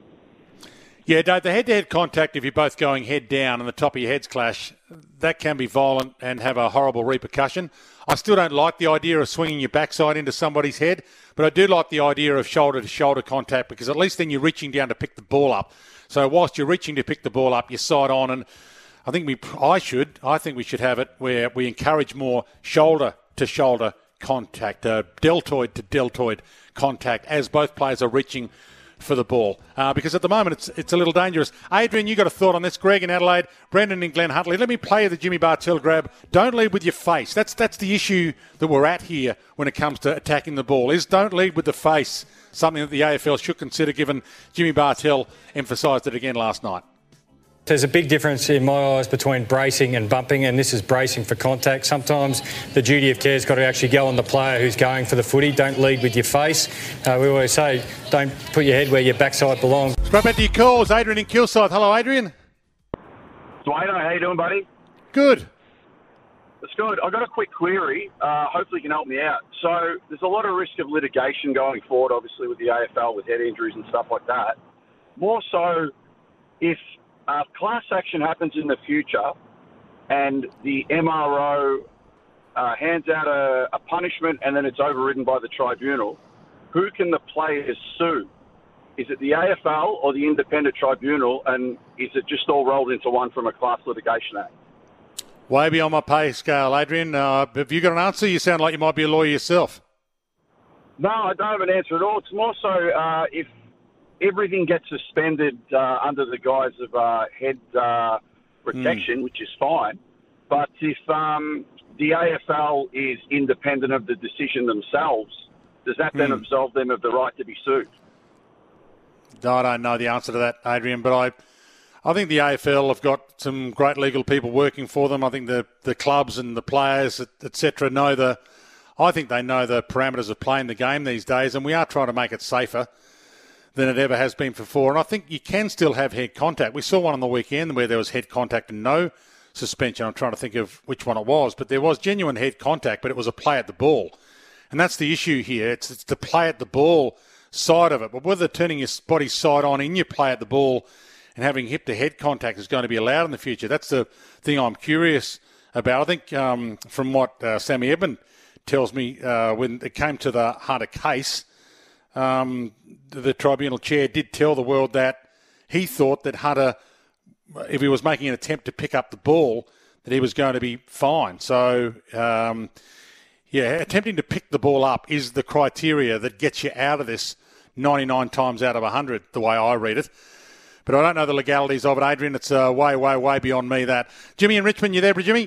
Yeah, Dave, the head-to-head contact, if you're both going head down and the top of your heads clash, that can be violent and have a horrible repercussion. I still don't like the idea of swinging your backside into somebody's head, but I do like the idea of shoulder-to-shoulder contact because at least then you're reaching down to pick the ball up. So whilst you're reaching to pick the ball up, you're side on, and I think we, I should, I think we should have it where we encourage more shoulder-to-shoulder contact, uh, deltoid-to-deltoid contact as both players are reaching for the ball, uh, because at the moment it's it's a little dangerous. Adrian, you got a thought on this? Greg in Adelaide, Brendan in Glen Huntly. Let me play you the Jimmy Bartell grab. Don't lead with your face. That's that's the issue that we're at here when it comes to attacking the ball. Is don't lead with the face. Something that the A F L should consider, given Jimmy Bartell emphasised it again last night. There's a big difference in my eyes between bracing and bumping, and this is bracing for contact. Sometimes the duty of care has got to actually go on the player who's going for the footy. Don't lead with your face. Uh, we always say, don't put your head where your backside belongs. Right back to your calls. Adrian in Kilsyth. Hello, Adrian. Dwayne, how you doing, buddy? Good. That's good. I've got a quick query. Uh, hopefully you can help me out. So there's a lot of risk of litigation going forward, obviously, with the A F L, with head injuries and stuff like that. More so if Uh, class action happens in the future and the M R O uh, hands out a, a punishment and then it's overridden by the tribunal, who can the players sue? Is it the A F L or the independent tribunal, and is it just all rolled into one from a class litigation act? Way beyond my pay scale, Adrian. Uh, have you got an answer? You sound like you might be a lawyer yourself. No, I don't have an answer at all. It's more so uh, if everything gets suspended uh, under the guise of uh, head uh, protection, mm. which is fine. But if um, the A F L is independent of the decision themselves, does that then mm. absolve them of the right to be sued? I don't know the answer to that, Adrian, but I I think the A F L have got some great legal people working for them. I think the, the clubs and the players, et cetera, know the... I think they know the parameters of playing the game these days, and we are trying to make it safer than it ever has been before. And I think you can still have head contact. We saw one on the weekend where there was head contact and no suspension. I'm trying to think of which one it was, but there was genuine head contact, but it was a play at the ball. And that's the issue here. It's, it's the play at the ball side of it. But whether turning your body side on in your play at the ball and having hip-to-head contact is going to be allowed in the future, that's the thing I'm curious about. I think um, from what uh, Sammy Eben tells me, uh, when it came to the Hunter case, Um, the tribunal chair did tell the world that he thought that Hunter, if he was making an attempt to pick up the ball, that he was going to be fine. So, um, yeah, attempting to pick the ball up is the criteria that gets you out of this ninety-nine times out of one hundred, the way I read it. But I don't know the legalities of it, Adrian. It's uh, way, way, way beyond me, that. Jimmy in Richmond, you there, Jimmy?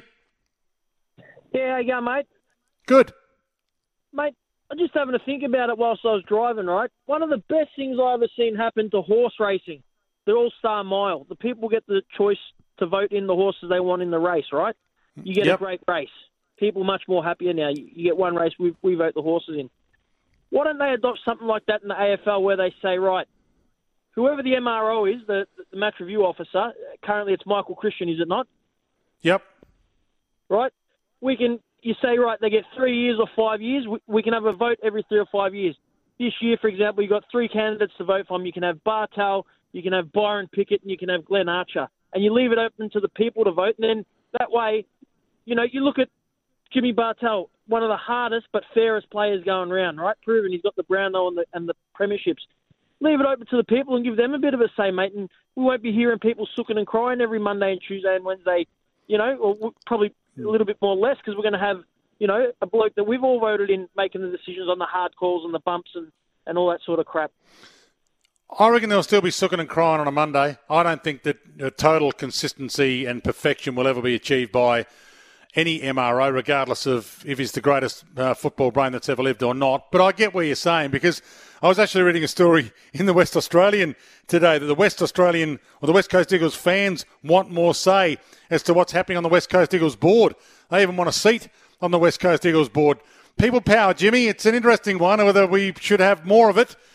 Yeah, how you going, mate? Good. Mate, I'm just having to think about it whilst I was driving, right? One of the best things I ever seen happen to horse racing, the All-Star Mile. The people get the choice to vote in the horses they want in the race, right? You get yep. a great race. People much more happier now. You, you get one race, we, we vote the horses in. Why don't they adopt something like that in the A F L where they say, right, whoever the M R O is, the, the match review officer, currently it's Michael Christian, is it not? Yep. Right? We can... You say, right, they get three years or five years, we, we can have a vote every three or five years. This year, for example, you've got three candidates to vote from. You can have Bartel, you can have Byron Pickett, and you can have Glenn Archer. And you leave it open to the people to vote. And then that way, you know, you look at Jimmy Bartel, one of the hardest but fairest players going around, right? Proven he's got the Brownlow and the, and the premierships. Leave it open to the people and give them a bit of a say, mate. And we won't be hearing people sooking and crying every Monday and Tuesday and Wednesday, you know, or probably a little bit more less because we're going to have, you know, a bloke that we've all voted in making the decisions on the hard calls and the bumps and, and all that sort of crap. I reckon there'll still be sooking and crying on a Monday. I don't think that uh, total consistency and perfection will ever be achieved by any M R O, regardless of if he's the greatest uh, football brain that's ever lived or not. But I get what you're saying, because I was actually reading a story in the West Australian today that the West Australian or the West Coast Eagles fans want more say as to what's happening on the West Coast Eagles board. They even want a seat on the West Coast Eagles board. People power, Jimmy. It's an interesting one, whether we should have more of it.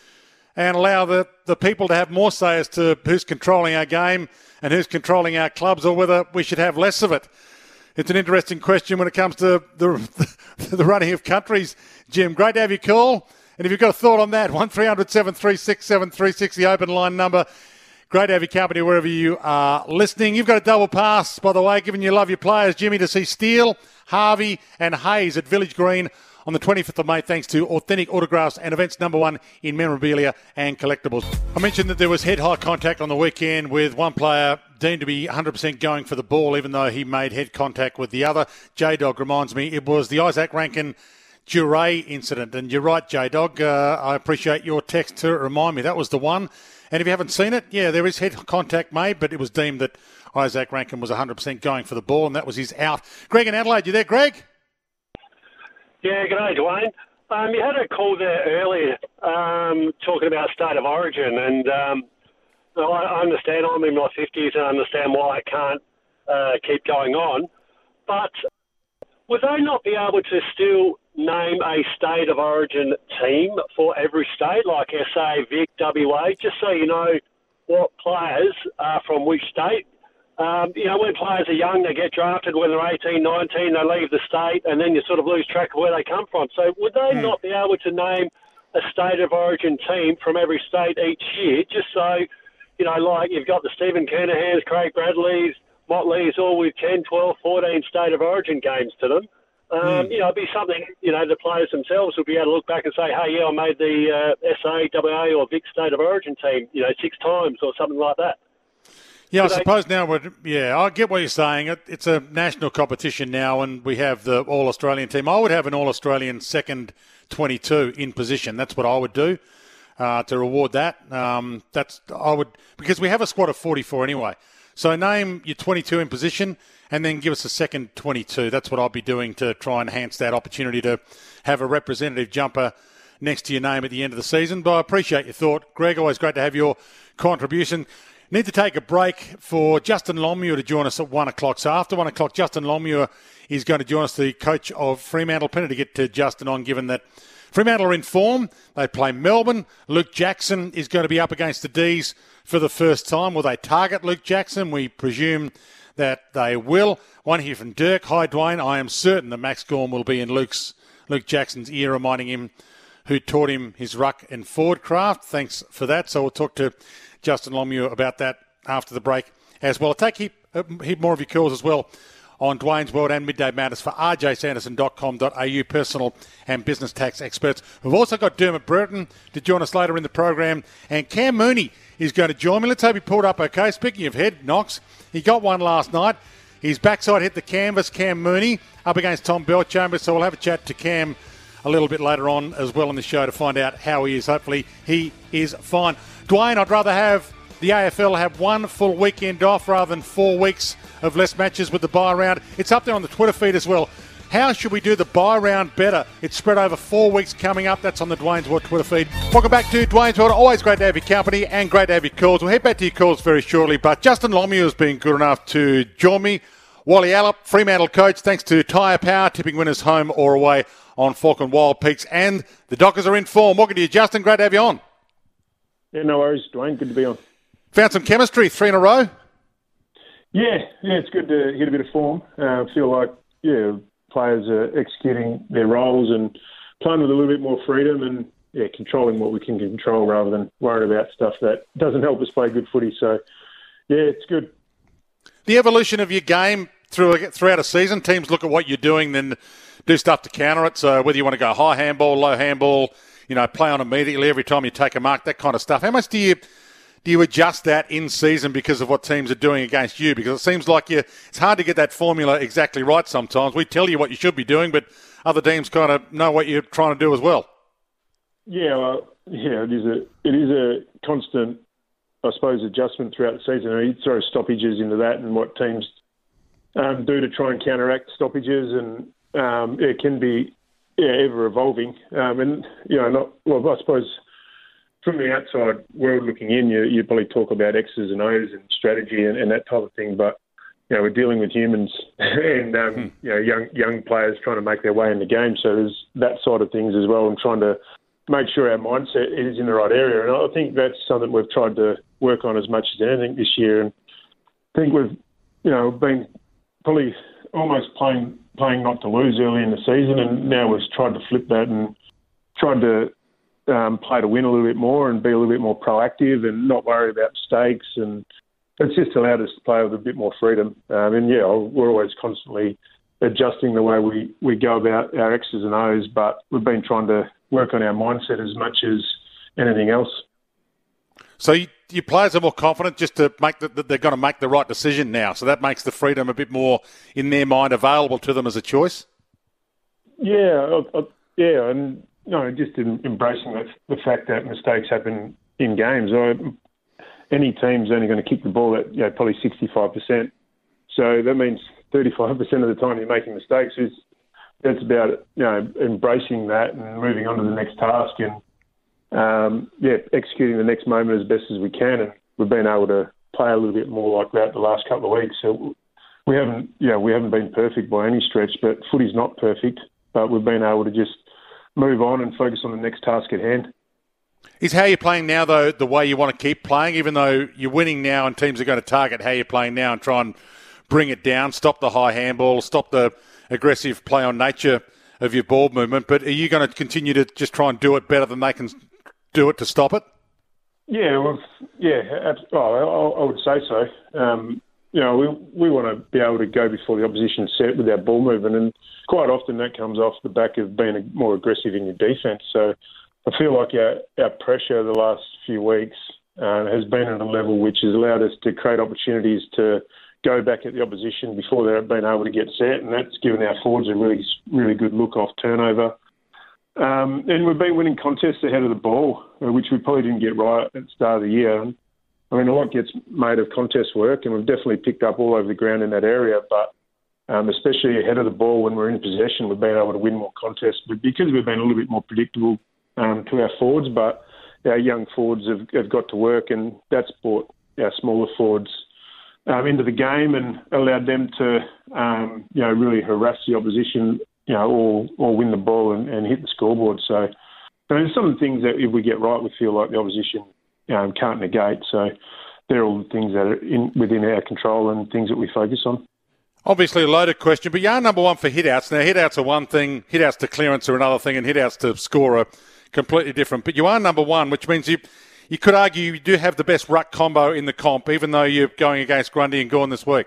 and allow the, the people to have more say as to who's controlling our game and who's controlling our clubs, or whether we should have less of it? It's an interesting question when it comes to the, the running of countries, Jim. Great to have you call. And if you've got a thought on that, one three hundred seven three six seven three six, the open line number. Great to have your company wherever you are listening. You've got a double pass, by the way, given you love your players, Jimmy, to see Steele, Harvey and Hayes at Village Green on the twenty-fifth of May, thanks to Authentic Autographs and events number one in memorabilia and collectibles. I mentioned that there was head-high contact on the weekend with one player deemed to be one hundred percent going for the ball, even though he made head contact with the other. J-Dog reminds me it was the Isaac Rankin Duray incident. And you're right, J-Dog. Uh, I appreciate your text to remind me. That was the one. And if you haven't seen it, yeah, there is head contact made, but it was deemed that Isaac Rankin was one hundred percent going for the ball, and that was his out. Greg in Adelaide, you there, Greg? Yeah, good day, Dwayne. Um, you had a call there earlier um, talking about state of origin, and um, I understand I'm in my fifties and I understand why it can't uh, keep going on, but would they not be able to still name a state of origin team for every state, like S A, Vic, W A, just so you know what players are from which state? Um, you know, when players are young, they get drafted when they're eighteen, nineteen, they leave the state, and then you sort of lose track of where they come from. So would they mm. not be able to name a state of origin team from every state each year, just so, you know, like you've got the Stephen Kernahans, Craig Bradleys, Motley's, all with ten, twelve, fourteen state of origin games to them? Um, mm. You know, it'd be something, you know, the players themselves would be able to look back and say, hey, yeah, I made the uh, S A, W A or Vic state of origin team, you know, six times or something like that. Yeah, Could I they... suppose now, we're, yeah, I get what you're saying. It, it's a national competition now, and we have the All-Australian team. I would have an All-Australian second twenty-two in position. That's what I would do uh, to reward that. Um, that's I would because we have a squad of forty-four anyway. So name your twenty-two in position and then give us a second twenty-two. That's what I'll be doing to try and enhance that opportunity to have a representative jumper next to your name at the end of the season. But I appreciate your thought. Greg, always great to have your contribution. Need to take a break for Justin Longmuir to join us at one o'clock. So after one o'clock, Justin Longmuir is going to join us, the coach of Fremantle. Plenty to get to Justin on, given that Fremantle are in form. They play Melbourne. Luke Jackson is going to be up against the D's for the first time. Will they target Luke Jackson? We presume that they will. One here from Dirk. Hi, Dwayne. I am certain that Max Gorn will be in Luke's Luke Jackson's ear, reminding him who taught him his ruck and forward craft. Thanks for that. So we'll talk to Justin Longmuir about that after the break as well. I'll take heap, heap more of your calls as well on Dwayne's World and Midday Matters for r j sanderson dot com dot a u, personal and business tax experts. We've also got Dermot Burton to join us later in the program, and Cam Mooney is going to join me. Let's hope he pulled up okay. Speaking of head knocks, he got one last night. His backside hit the canvas, Cam Mooney, up against Tom Belchamber, so we'll have a chat to Cam a little bit later on as well in the show to find out how he is. Hopefully he is fine. Dwayne, I'd rather have the A F L have one full weekend off rather than four weeks of less matches with the bye round. It's up there on the Twitter feed as well. How should we do the bye round better? It's spread over four weeks coming up. That's on the Dwayne's World Twitter feed. Welcome back to Dwayne's World. Always great to have your company and great to have your calls. We'll head back to your calls very shortly, but Justin Longmuir has been good enough to join me. Wally Allop, Fremantle coach, thanks to Tyre Power, tipping winners home or away on Falcon Wild Peaks, and the Dockers are in form. Welcome to you, Justin. Great to have you on. Yeah, no worries, Dwayne. Good to be on. Found some chemistry, three in a row? Yeah, yeah, it's good to hit a bit of form. I uh, feel like, yeah, players are executing their roles and playing with a little bit more freedom and, yeah, controlling what we can control rather than worrying about stuff that doesn't help us play good footy. So, yeah, it's good. The evolution of your game through throughout a season, teams look at what you're doing, then do stuff to counter it. So whether you want to go high handball, low handball, you know, play on immediately every time you take a mark, that kind of stuff. How much do you do you adjust that in season because of what teams are doing against you? Because it seems like you, it's hard to get that formula exactly right sometimes. We tell you what you should be doing, but other teams kind of know what you're trying to do as well. Yeah, well, yeah, it is a it is a constant, I suppose, adjustment throughout the season. I mean, you throw stoppages into that and what teams um, do to try and counteract stoppages, and um, it can be yeah, ever evolving. Um, and you know, not well, I suppose from the outside world looking in, you you probably talk about X's and O's and strategy and, and that type of thing, but you know, we're dealing with humans and um, hmm. you know, young young players trying to make their way in the game. So there's that side of things as well, and trying to make sure our mindset is in the right area. And I think that's something we've tried to work on as much as anything this year. And I think we've, you know, been probably almost playing playing not to lose early in the season, and now we've tried to flip that and tried to um, play to win a little bit more and be a little bit more proactive and not worry about mistakes. And it's just allowed us to play with a bit more freedom. Um, and, yeah, we're always constantly adjusting the way we, we go about our X's and O's, but we've been trying to work on our mindset as much as anything else. So you, your players are more confident just to make the, that they're going to make the right decision now. So that makes the freedom a bit more in their mind available to them as a choice. Yeah, I, I, yeah, and no, just in, embracing the, the fact that mistakes happen in games. I, any team's only going to kick the ball at you know, probably sixty-five percent. So that means thirty-five percent of the time you're making mistakes. It's, it's about you know embracing that and moving on to the next task and. Um, yeah, executing the next moment as best as we can, and we've been able to play a little bit more like that the last couple of weeks. So we haven't, you know, we haven't been perfect by any stretch, but footy's not perfect. But we've been able to just move on and focus on the next task at hand. Is how you're playing now, though, the way you want to keep playing, even though you're winning now and teams are going to target how you're playing now and try and bring it down, stop the high handball, stop the aggressive play on nature of your ball movement. But are you going to continue to just try and do it better than they can do it to stop it? Yeah, well, yeah, well, I, I would say so. Um, you know, we we want to be able to go before the opposition set with our ball movement, and quite often that comes off the back of being more aggressive in your defence. So I feel like our, our pressure the last few weeks uh, has been at a level which has allowed us to create opportunities to go back at the opposition before they've been able to get set, and that's given our forwards a really, really good look off turnover. Um, and we've been winning contests ahead of the ball, which we probably didn't get right at the start of the year. I mean, a lot gets made of contest work, and we've definitely picked up all over the ground in that area. But um, especially ahead of the ball when we're in possession, we've been able to win more contests. But because we've been a little bit more predictable um, to our forwards, but our young forwards have, have got to work, and that's brought our smaller forwards um, into the game and allowed them to, um, you know, really harass the opposition. You know, or or win the ball and, and hit the scoreboard. So, I mean, some of the things that if we get right, we feel like the opposition um, can't negate. So, they're all the things that are in, within our control and things that we focus on. Obviously, a loaded question, but you are number one for hit-outs. Now, hit-outs are one thing, hit-outs to clearance are another thing, and hit-outs to score are completely different. But you are number one, which means you you could argue you do have the best ruck combo in the comp, even though you're going against Grundy and Gawn this week.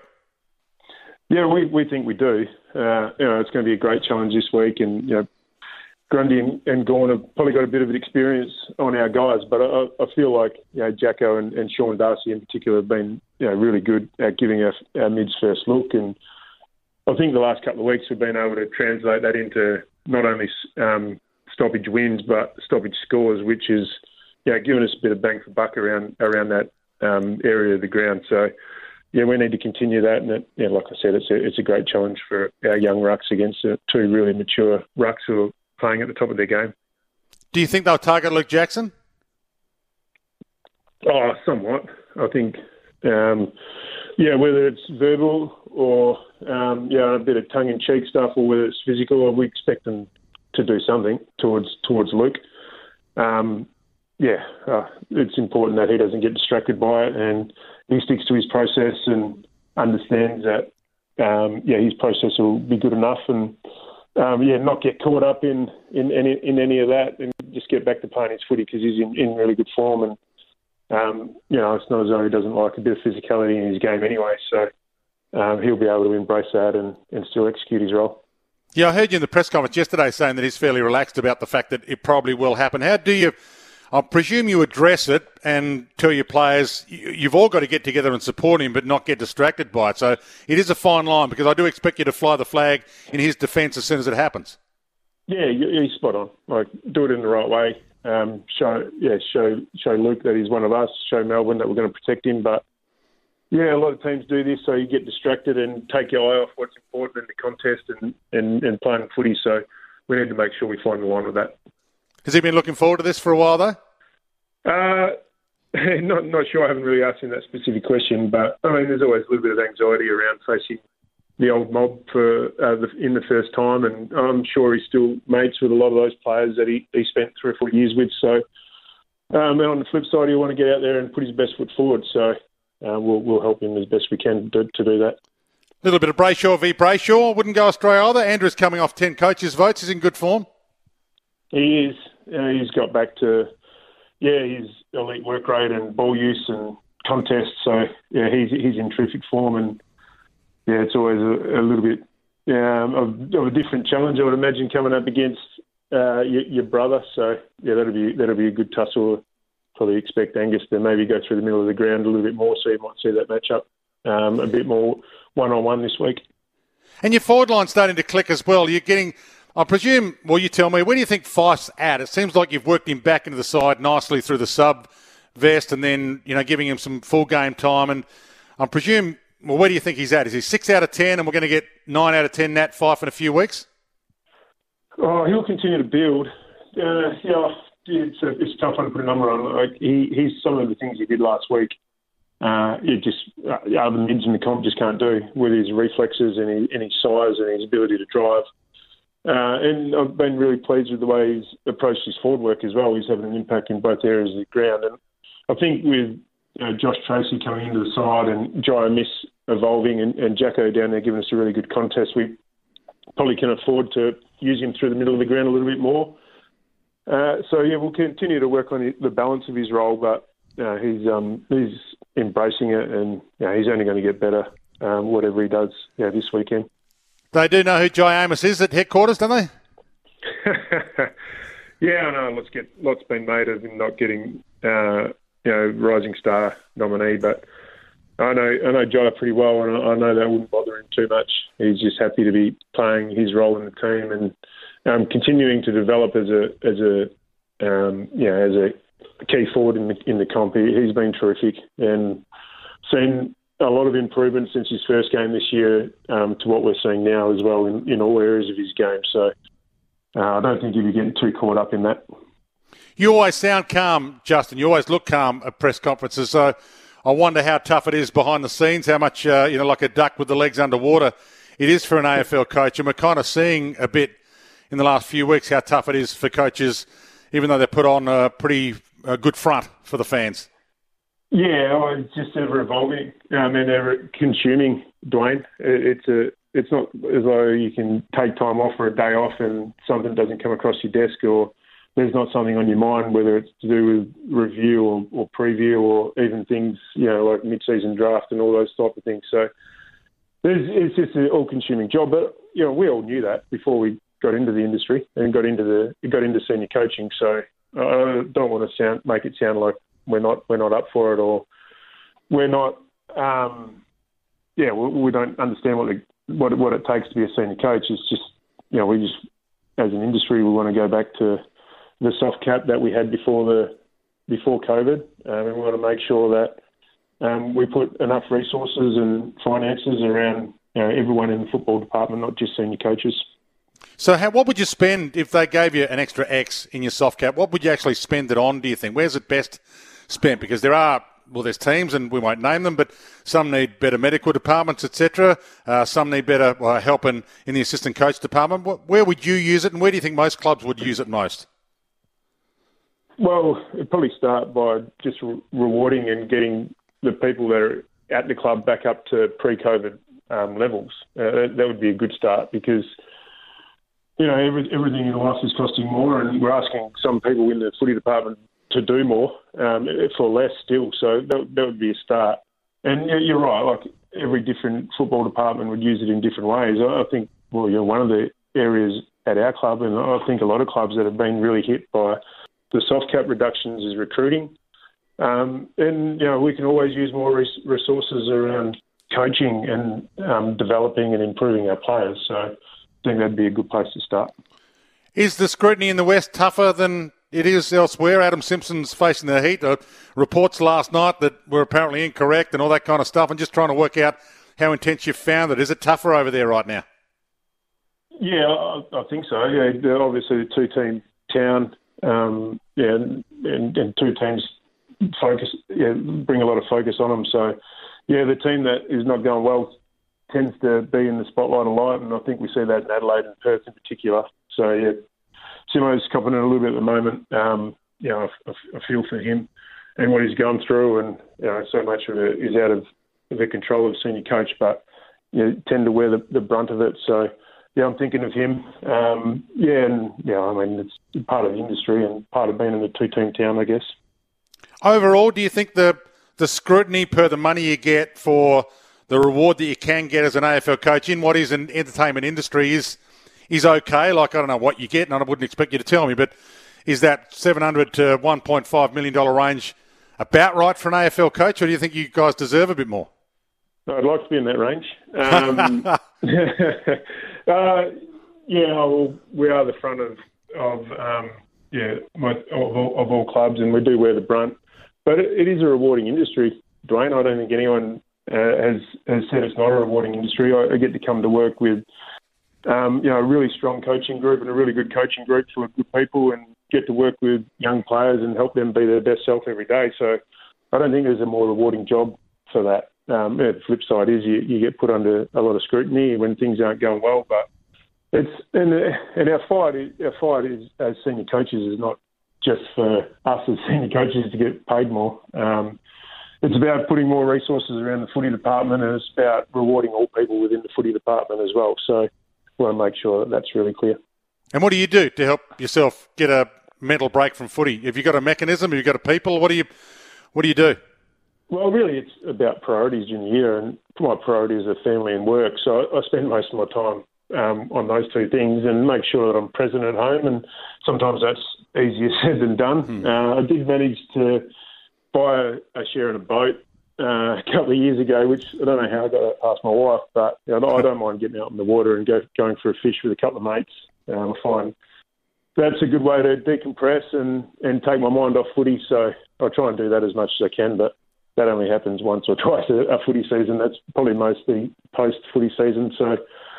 Yeah, we, we think we do. Uh, you know, it's going to be a great challenge this week, and you know, Grundy and, and Gawn have probably got a bit of an experience on our guys, but I, I feel like you know Jacko and, and Sean Darcy in particular have been you know really good at giving our, our mids first look, and I think the last couple of weeks we've been able to translate that into not only um, stoppage wins but stoppage scores, which is you know given us a bit of bang for buck around around that um, area of the ground. So. Yeah, we need to continue that, and it, yeah, like I said, it's a it's a great challenge for our young rucks against uh, two really mature rucks who are playing at the top of their game. Do you think they'll target Luke Jackson? Oh, somewhat. I think, um, yeah, whether it's verbal or um, yeah, a bit of tongue-in-cheek stuff, or whether it's physical, we expect them to do something towards towards Luke. Um, yeah, uh, it's important that he doesn't get distracted by it, and he sticks to his process and understands that, um, yeah, his process will be good enough, and um, yeah, not get caught up in, in any in any of that, and just get back to playing his footy because he's in, in really good form, and um, you know, it's not as though he doesn't like a bit of physicality in his game anyway, so um, he'll be able to embrace that and, and still execute his role. Yeah, I heard you in the press conference yesterday saying that he's fairly relaxed about the fact that it probably will happen. How do you? I presume you address it and tell your players you've all got to get together and support him but not get distracted by it. So it is a fine line, because I do expect you to fly the flag in his defence as soon as it happens. Yeah, you're spot on. Like, do it in the right way. Um, show, yeah, show, show Luke that he's one of us. Show Melbourne that we're going to protect him. But yeah, a lot of teams do this, so you get distracted and take your eye off what's important in the contest and, and, and playing footy. So we need to make sure we find the line with that. Has he been looking forward to this for a while, though? Uh, not not sure. I haven't really asked him that specific question, but I mean, there's always a little bit of anxiety around facing the old mob for uh, the, in the first time, and I'm sure he's still mates with a lot of those players that he, he spent three or four years with. So, um, and on the flip side, he'll want to get out there and put his best foot forward. So uh, we'll, we'll help him as best we can to, to do that. A little bit of Brayshaw v Brayshaw. Wouldn't go astray either. Andrew's coming off ten coaches' votes. He's in good form. He is. Uh, he's got back to, yeah, his elite work rate and ball use and contests. So, yeah, he's he's in terrific form. And, yeah, it's always a, a little bit um, of, of a different challenge, I would imagine, coming up against uh, your, your brother. So, yeah, that'll be that'll be a good tussle. Probably expect Angus to maybe go through the middle of the ground a little bit more, so you might see that matchup um, a bit more one-on-one this week. And your forward line's starting to click as well. You're getting, I presume, well, you tell me, where do you think Fife's at? It seems like you've worked him back into the side nicely through the sub vest and then, you know, giving him some full game time. And I presume, well, where do you think he's at? Is he six out of ten and we're going to get nine out of ten Nat Fife in a few weeks? Oh, he'll continue to build. Uh, yeah, it's a, it's a tough one to put a number on. Like he, he's some of the things he did last week. Uh, it just uh, other mids in the comp just can't do with his reflexes and his, and his size and his ability to drive. Uh, and I've been really pleased with the way he's approached his forward work as well. He's having an impact in both areas of the ground. And I think with uh, Josh Tracy coming into the side and Jai Miss evolving and, and Jacko down there giving us a really good contest, we probably can afford to use him through the middle of the ground a little bit more. Uh, so, yeah, we'll continue to work on the balance of his role, but uh, he's um, he's embracing it, and you know, he's only going to get better, um, whatever he does you know, this weekend. They do know who Jai Amos is at headquarters, don't they? Yeah, I know. Lots get lots been made of him not getting, uh, you know, Rising Star nominee, but I know I know Jai pretty well, and I know that wouldn't bother him too much. He's just happy to be playing his role in the team and um, continuing to develop as a as a um, you know as a key forward in the in the comp. He, he's been terrific and seen a lot of improvement since his first game this year um, to what we're seeing now as well in, in all areas of his game. So uh, I don't think you'll be getting too caught up in that. You always sound calm, Justin. You always look calm at press conferences. So I wonder how tough it is behind the scenes, how much, uh, you know, like a duck with the legs underwater it is for an A F L coach. And we're kind of seeing a bit in the last few weeks how tough it is for coaches, even though they put on a pretty uh, good front for the fans. Yeah, oh, it's just ever evolving um, and ever consuming, Dwayne. It's a, it's not as though you can take time off or a day off and something doesn't come across your desk or there's not something on your mind, whether it's to do with review or, or preview or even things, you know, like mid-season draft and all those type of things. So there's, it's just an all-consuming job. But, you know, we all knew that before we got into the industry and got into the got into senior coaching. So I don't want to sound make it sound like we're not we're not up for it or we're not um, yeah we, we don't understand what the, what what it takes to be a senior coach. It's just you know we just as an industry we want to go back to the soft cap that we had before the before COVID, um, and we want to make sure that um, we put enough resources and finances around you know, everyone in the football department, not just senior coaches. So how, what would you spend if they gave you an extra X in your soft cap? What would you actually spend it on, do you think? Where's it best spent? Because there are, well, there's teams, and we won't name them, but some need better medical departments, et cetera. Uh, some need better uh, help in, in the assistant coach department. What, where would you use it, and where do you think most clubs would use it most? Well, it'd probably start by just re- rewarding and getting the people that are at the club back up to pre-COVID um, levels. Uh, that, that would be a good start because you know, every, everything in life is costing more, and we're asking some people in the footy department to do more um, for less still. So that, that would be a start. And you're right, like every different football department would use it in different ways. I think, well, you're one of the areas at our club, and I think a lot of clubs that have been really hit by the soft cap reductions is recruiting. Um, and, you know, we can always use more res- resources around coaching and um, developing and improving our players. So I think that'd be a good place to start. Is the scrutiny in the West tougher than it is elsewhere? Adam Simpson's facing the heat. Uh, reports last night that were apparently incorrect and all that kind of stuff. I'm just trying to work out how intense you've found it. Is it tougher over there right now? Yeah, I, I think so. Yeah, obviously the two-team town, um, yeah, and, and two teams focus, yeah, bring a lot of focus on them. So, yeah, the team that is not going well tends to be in the spotlight a lot, and I think we see that in Adelaide and Perth in particular. So, yeah, Simo's copping it a little bit at the moment. Um, you know, I, I feel for him and what he's gone through, and you know, so much of it is out of the control of senior coach, but you know, tend to wear the, the brunt of it. So, yeah, I'm thinking of him. Um, yeah, and yeah, I mean, it's part of the industry and part of being in a two-team town, I guess. Overall, do you think the the scrutiny per the money you get for the reward that you can get as an A F L coach in what is an entertainment industry is is okay? Like, I don't know what you get, and I wouldn't expect you to tell me, but is that seven hundred to one point five million dollars range about right for an A F L coach, or do you think you guys deserve a bit more? I'd like to be in that range. Um, uh, yeah, well, we are the front of, of um, yeah, my, of, all, of all clubs, and we do wear the brunt. But it, it is a rewarding industry, Dwayne. I don't think anyone uh, has has said it's not a rewarding industry. I, I get to come to work with, um, you know, a really strong coaching group and a really good coaching group full of good people, and get to work with young players and help them be their best self every day. So I don't think there's a more rewarding job for that. Um, yeah, the flip side is you, you get put under a lot of scrutiny when things aren't going well. But it's and, and our fight, is, our fight is as senior coaches is not just for us as senior coaches to get paid more. Um, it's about putting more resources around the footy department, and it's about rewarding all people within the footy department as well. So I want to make sure that that's really clear. And what do you do to help yourself get a mental break from footy? Have you got a mechanism? Have you got a people? What do you What do you do? Well, really, it's about priorities in the year, and my priorities are family and work. So I, I spend most of my time um, on those two things and make sure that I'm present at home. And sometimes that's easier said than done. Hmm. Uh, I did manage to buy a, a share in a boat uh, a couple of years ago, which I don't know how I got it past my wife, but you know, I don't mind getting out in the water and go, going for a fish with a couple of mates. Um, I find that's a good way to decompress and, and take my mind off footy. So I try and do that as much as I can, but that only happens once or twice a, a footy season. That's probably mostly post-footy season. So,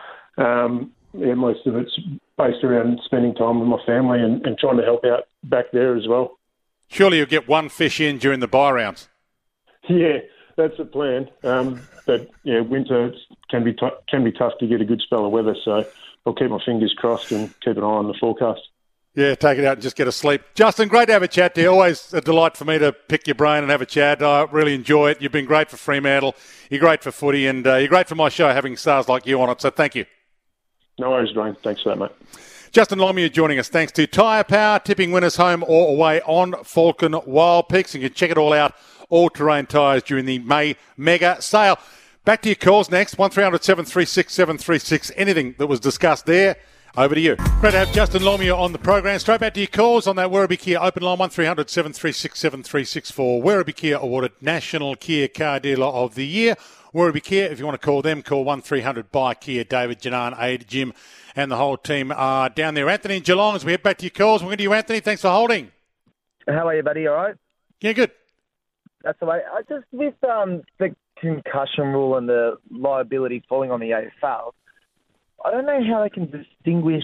um, yeah, most of it's based around spending time with my family and, and trying to help out back there as well. Surely you'll get one fish in during the bye rounds. Yeah, that's the plan. Um, but, yeah, winter can be t- can be tough to get a good spell of weather. So I'll keep my fingers crossed and keep an eye on the forecast. Yeah, take it out and just get a sleep. Justin, great to have a chat to you. Always a delight for me to pick your brain and have a chat. I really enjoy it. You've been great for Fremantle. You're great for footy, and uh, you're great for my show, having stars like you on it. So thank you. No worries, Dwayne. Thanks for that, mate. Justin Longmuir joining us. Thanks to Tyre Power, tipping winners home or away on Falcon Wild Peaks. And you can check it all out, all-terrain tyres during the May Mega Sale. Back to your calls next, one three hundred seven three six seven three six. Anything that was discussed there, over to you. Great to have Justin Longmuir on the program. Straight back to your calls on that Werribee Kia open line, one three hundred seven three six seven three six four. Werribee Kia awarded National Kia Car Dealer of the Year. Werribee Kia, if you want to call them, call one three hundred by Kia. David, Janan, Aid, Jim and the whole team are down there. Anthony in Geelong, as we head back to your calls. We're going to you, Anthony. Thanks for holding. How are you, buddy? All right? Yeah, good. That's the way. I just, with um, the concussion rule and the liability falling on the A F L, I don't know how they can distinguish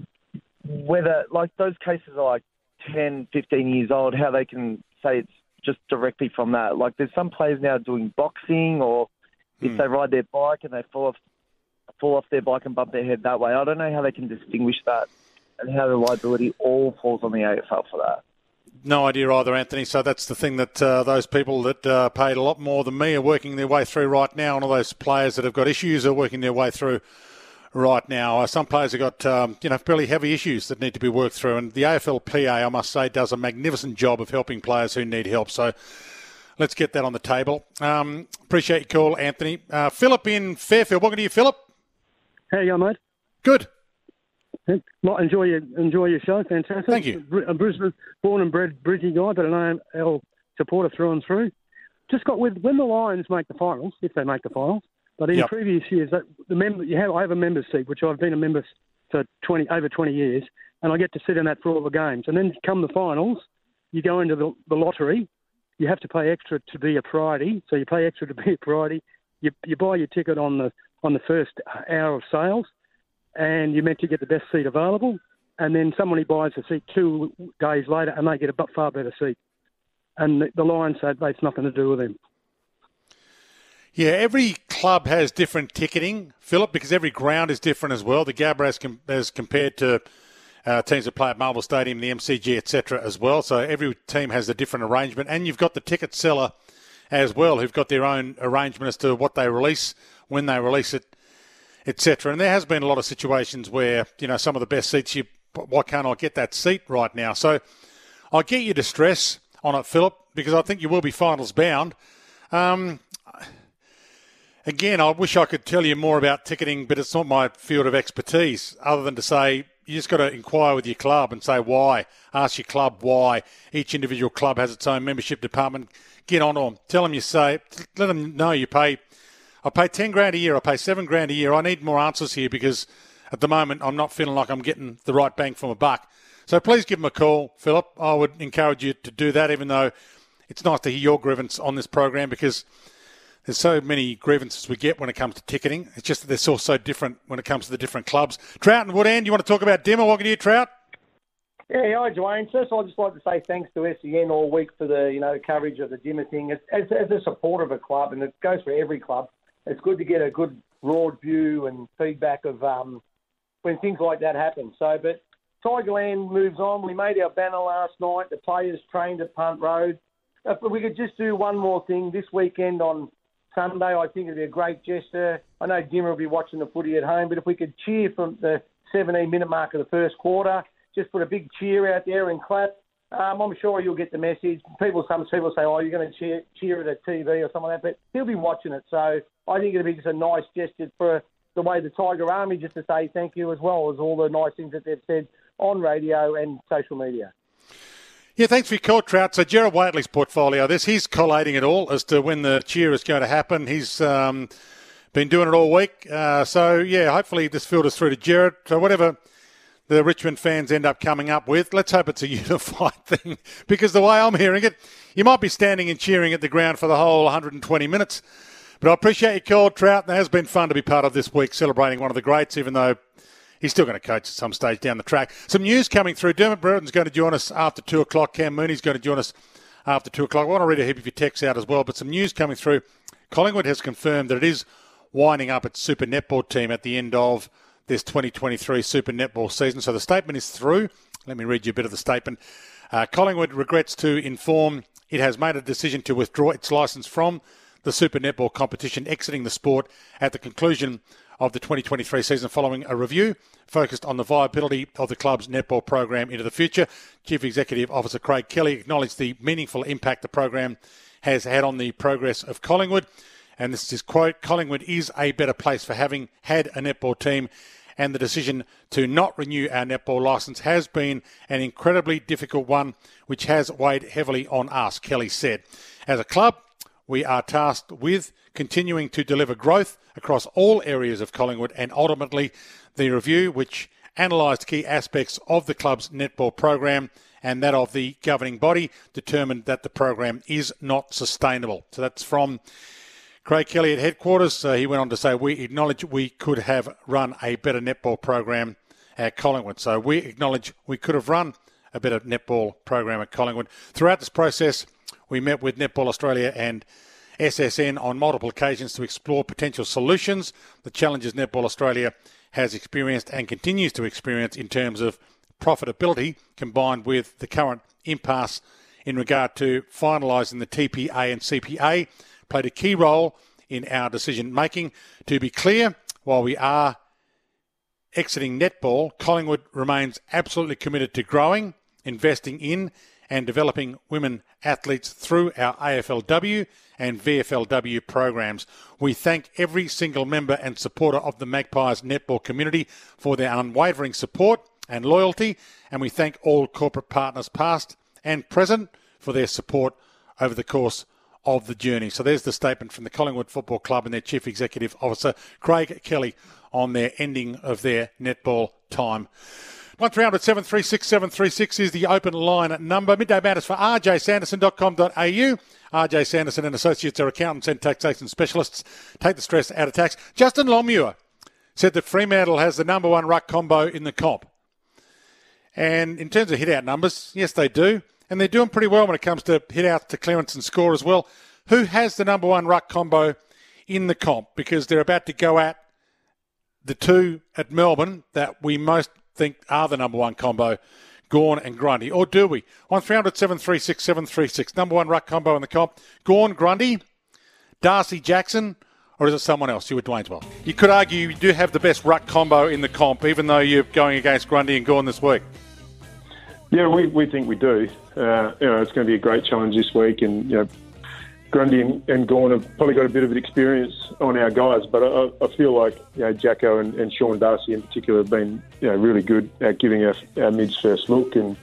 whether, like, those cases are like ten, fifteen years old, how they can say it's just directly from that. Like, there's some players now doing boxing, or if mm. they ride their bike and they fall off, fall off their bike and bump their head that way. I don't know how they can distinguish that and how the liability all falls on the A F L for that. No idea either, Anthony. So that's the thing that uh, those people that uh, paid a lot more than me are working their way through right now, and all those players that have got issues are working their way through right now. Uh, some players have got, um, you know, fairly heavy issues that need to be worked through. And the A F L P A, I must say, does a magnificent job of helping players who need help. So let's get that on the table. Um, appreciate your call, Anthony. Uh, Philip in Fairfield. Welcome to you, Philip. How you going, mate? Good. Enjoy your enjoy your show. Fantastic. Thank you. A Brisbane, born and bred Brisbane guy, but an A F L supporter through and through. Just got with when the Lions make the finals, if they make the finals. But in yep. previous years, that the member you have, I have a member's seat, which I've been a member for twenty over twenty years, and I get to sit in that for all the games. And then come the finals, you go into the, the lottery. You have to pay extra to be a priority, so you pay extra to be a priority. You you buy your ticket on the on the first hour of sales, and you're meant to get the best seat available. And then somebody buys a seat two days later, and they get a far better seat. And the, the Lions said it's nothing to do with them. Yeah, every club has different ticketing, Philip, because every ground is different as well. The Gabba as, com- as compared to uh, teams that play at Marvel Stadium, the M C G, et cetera as well. So every team has a different arrangement. And you've got the ticket seller as well, who've got their own arrangement as to what they release, when they release it, et cetera. And there has been a lot of situations where, you know, some of the best seats, you why can't I get that seat right now? So I get your distress on it, Philip, because I think you will be finals bound. Um, again, I wish I could tell you more about ticketing, but it's not my field of expertise, other than to say you just got to inquire with your club and say why. Ask your club why. Each individual club has its own membership department. Get on to them. Tell them you say, let them know you pay. I pay ten grand a year. I pay seven grand a year. I need more answers here because at the moment I'm not feeling like I'm getting the right bang for my buck. So please give them a call, Philip. I would encourage you to do that, even though it's nice to hear your grievance on this program because there's so many grievances we get when it comes to ticketing. It's just that they're all so different when it comes to the different clubs. Trout and Woodend, you want to talk about Dimmer? Welcome to you, Trout. Yeah, hi, Dwayne. First, I'd just like to say thanks to S E N all week for the, you know, coverage of the Dimmer thing. As, as, as a supporter of a club, and it goes for every club, it's good to get a good broad view and feedback of um, when things like that happen. So, but Tigerland moves on. We made our banner last night. The players trained at Punt Road. If we could just do one more thing this weekend on Sunday, I think it'd be a great gesture. I know Dimmer will be watching the footy at home, but if we could cheer from the seventeen-minute mark of the first quarter, just put a big cheer out there and clap. Um, I'm sure you'll get the message. People, some people say, oh, you're going to cheer, cheer at a T V or something like that, but he'll be watching it. So I think it'll be just a nice gesture for the way the Tiger Army, just to say thank you as well as all the nice things that they've said on radio and social media. Yeah, thanks for your call, Trout. So Gerard Whateley's portfolio, this he's collating it all as to when the cheer is going to happen. He's um, been doing it all week. Uh, so, yeah, hopefully this filters through to Gerard. So whatever the Richmond fans end up coming up with, let's hope it's a unified thing, because the way I'm hearing it, you might be standing and cheering at the ground for the whole one hundred twenty minutes. But I appreciate your call, Trout. It has been fun to be part of this week, celebrating one of the greats, even though he's still going to coach at some stage down the track. Some news coming through. Dermot Brereton's going to join us after two o'clock. Cam Mooney's going to join us after two o'clock. I want to read a heap of your texts out as well, but some news coming through. Collingwood has confirmed that it is winding up its Super Netball team at the end of this twenty twenty-three Super Netball season. So the statement is through. Let me read you a bit of the statement. Uh, Collingwood regrets to inform it has made a decision to withdraw its licence from the Super Netball competition, exiting the sport at the conclusion of the twenty twenty-three season following a review focused on the viability of the club's netball program into the future. Chief Executive Officer Craig Kelly acknowledged the meaningful impact the program has had on the progress of Collingwood. And this is his quote, Collingwood is a better place for having had a netball team, and the decision to not renew our netball licence has been an incredibly difficult one, which has weighed heavily on us, Kelly said. As a club, we are tasked with continuing to deliver growth across all areas of Collingwood, and ultimately the review, which analysed key aspects of the club's netball program and that of the governing body, determined that the program is not sustainable. So that's from Craig Kelly at headquarters. Uh, he went on to say, we acknowledge we could have run a better netball program at Collingwood. So we acknowledge we could have run a better netball program at Collingwood. Throughout this process, we met with Netball Australia and S S N on multiple occasions to explore potential solutions, the challenges Netball Australia has experienced and continues to experience in terms of profitability, combined with the current impasse in regard to finalising the T P A and C P A, played a key role in our decision-making. To be clear, while we are exiting netball, Collingwood remains absolutely committed to growing, investing in and developing women athletes through our A F L W and V F L W programs. We thank every single member and supporter of the Magpies netball community for their unwavering support and loyalty, and we thank all corporate partners past and present for their support over the course of the journey. So there's the statement from the Collingwood Football Club and their Chief Executive Officer, Craig Kelly, on their ending of their netball time. one three hundred seven three six seven three six is the open line number. Midday Matters for r j sanderson dot com dot a u. R J Sanderson and Associates are accountants and taxation specialists. Take the stress out of tax. Justin Longmuir said that Fremantle has the number one ruck combo in the comp. And in terms of hit-out numbers, yes, they do. And they're doing pretty well when it comes to hit-outs to clearance and score as well. Who has the number one ruck combo in the comp because they're about to go at the two at Melbourne that we most think are the number one combo, Gawn and Grundy? Or do we? one three hundred seven three six seven three six. Number one ruck combo in the comp. Gawn, Grundy, Darcy, Jackson, or is it someone else? You with Dwayne's well. You could argue you do have the best ruck combo in the comp, even though you're going against Grundy and Gawn this week. Yeah, we, we think we do. Uh, you know, it's going to be a great challenge this week, and you know, Grundy and, and Gawn have probably got a bit of an experience on our guys, but I, I feel like you know Jacko and, and Sean Darcy in particular have been you know really good at giving our, our mids first look, and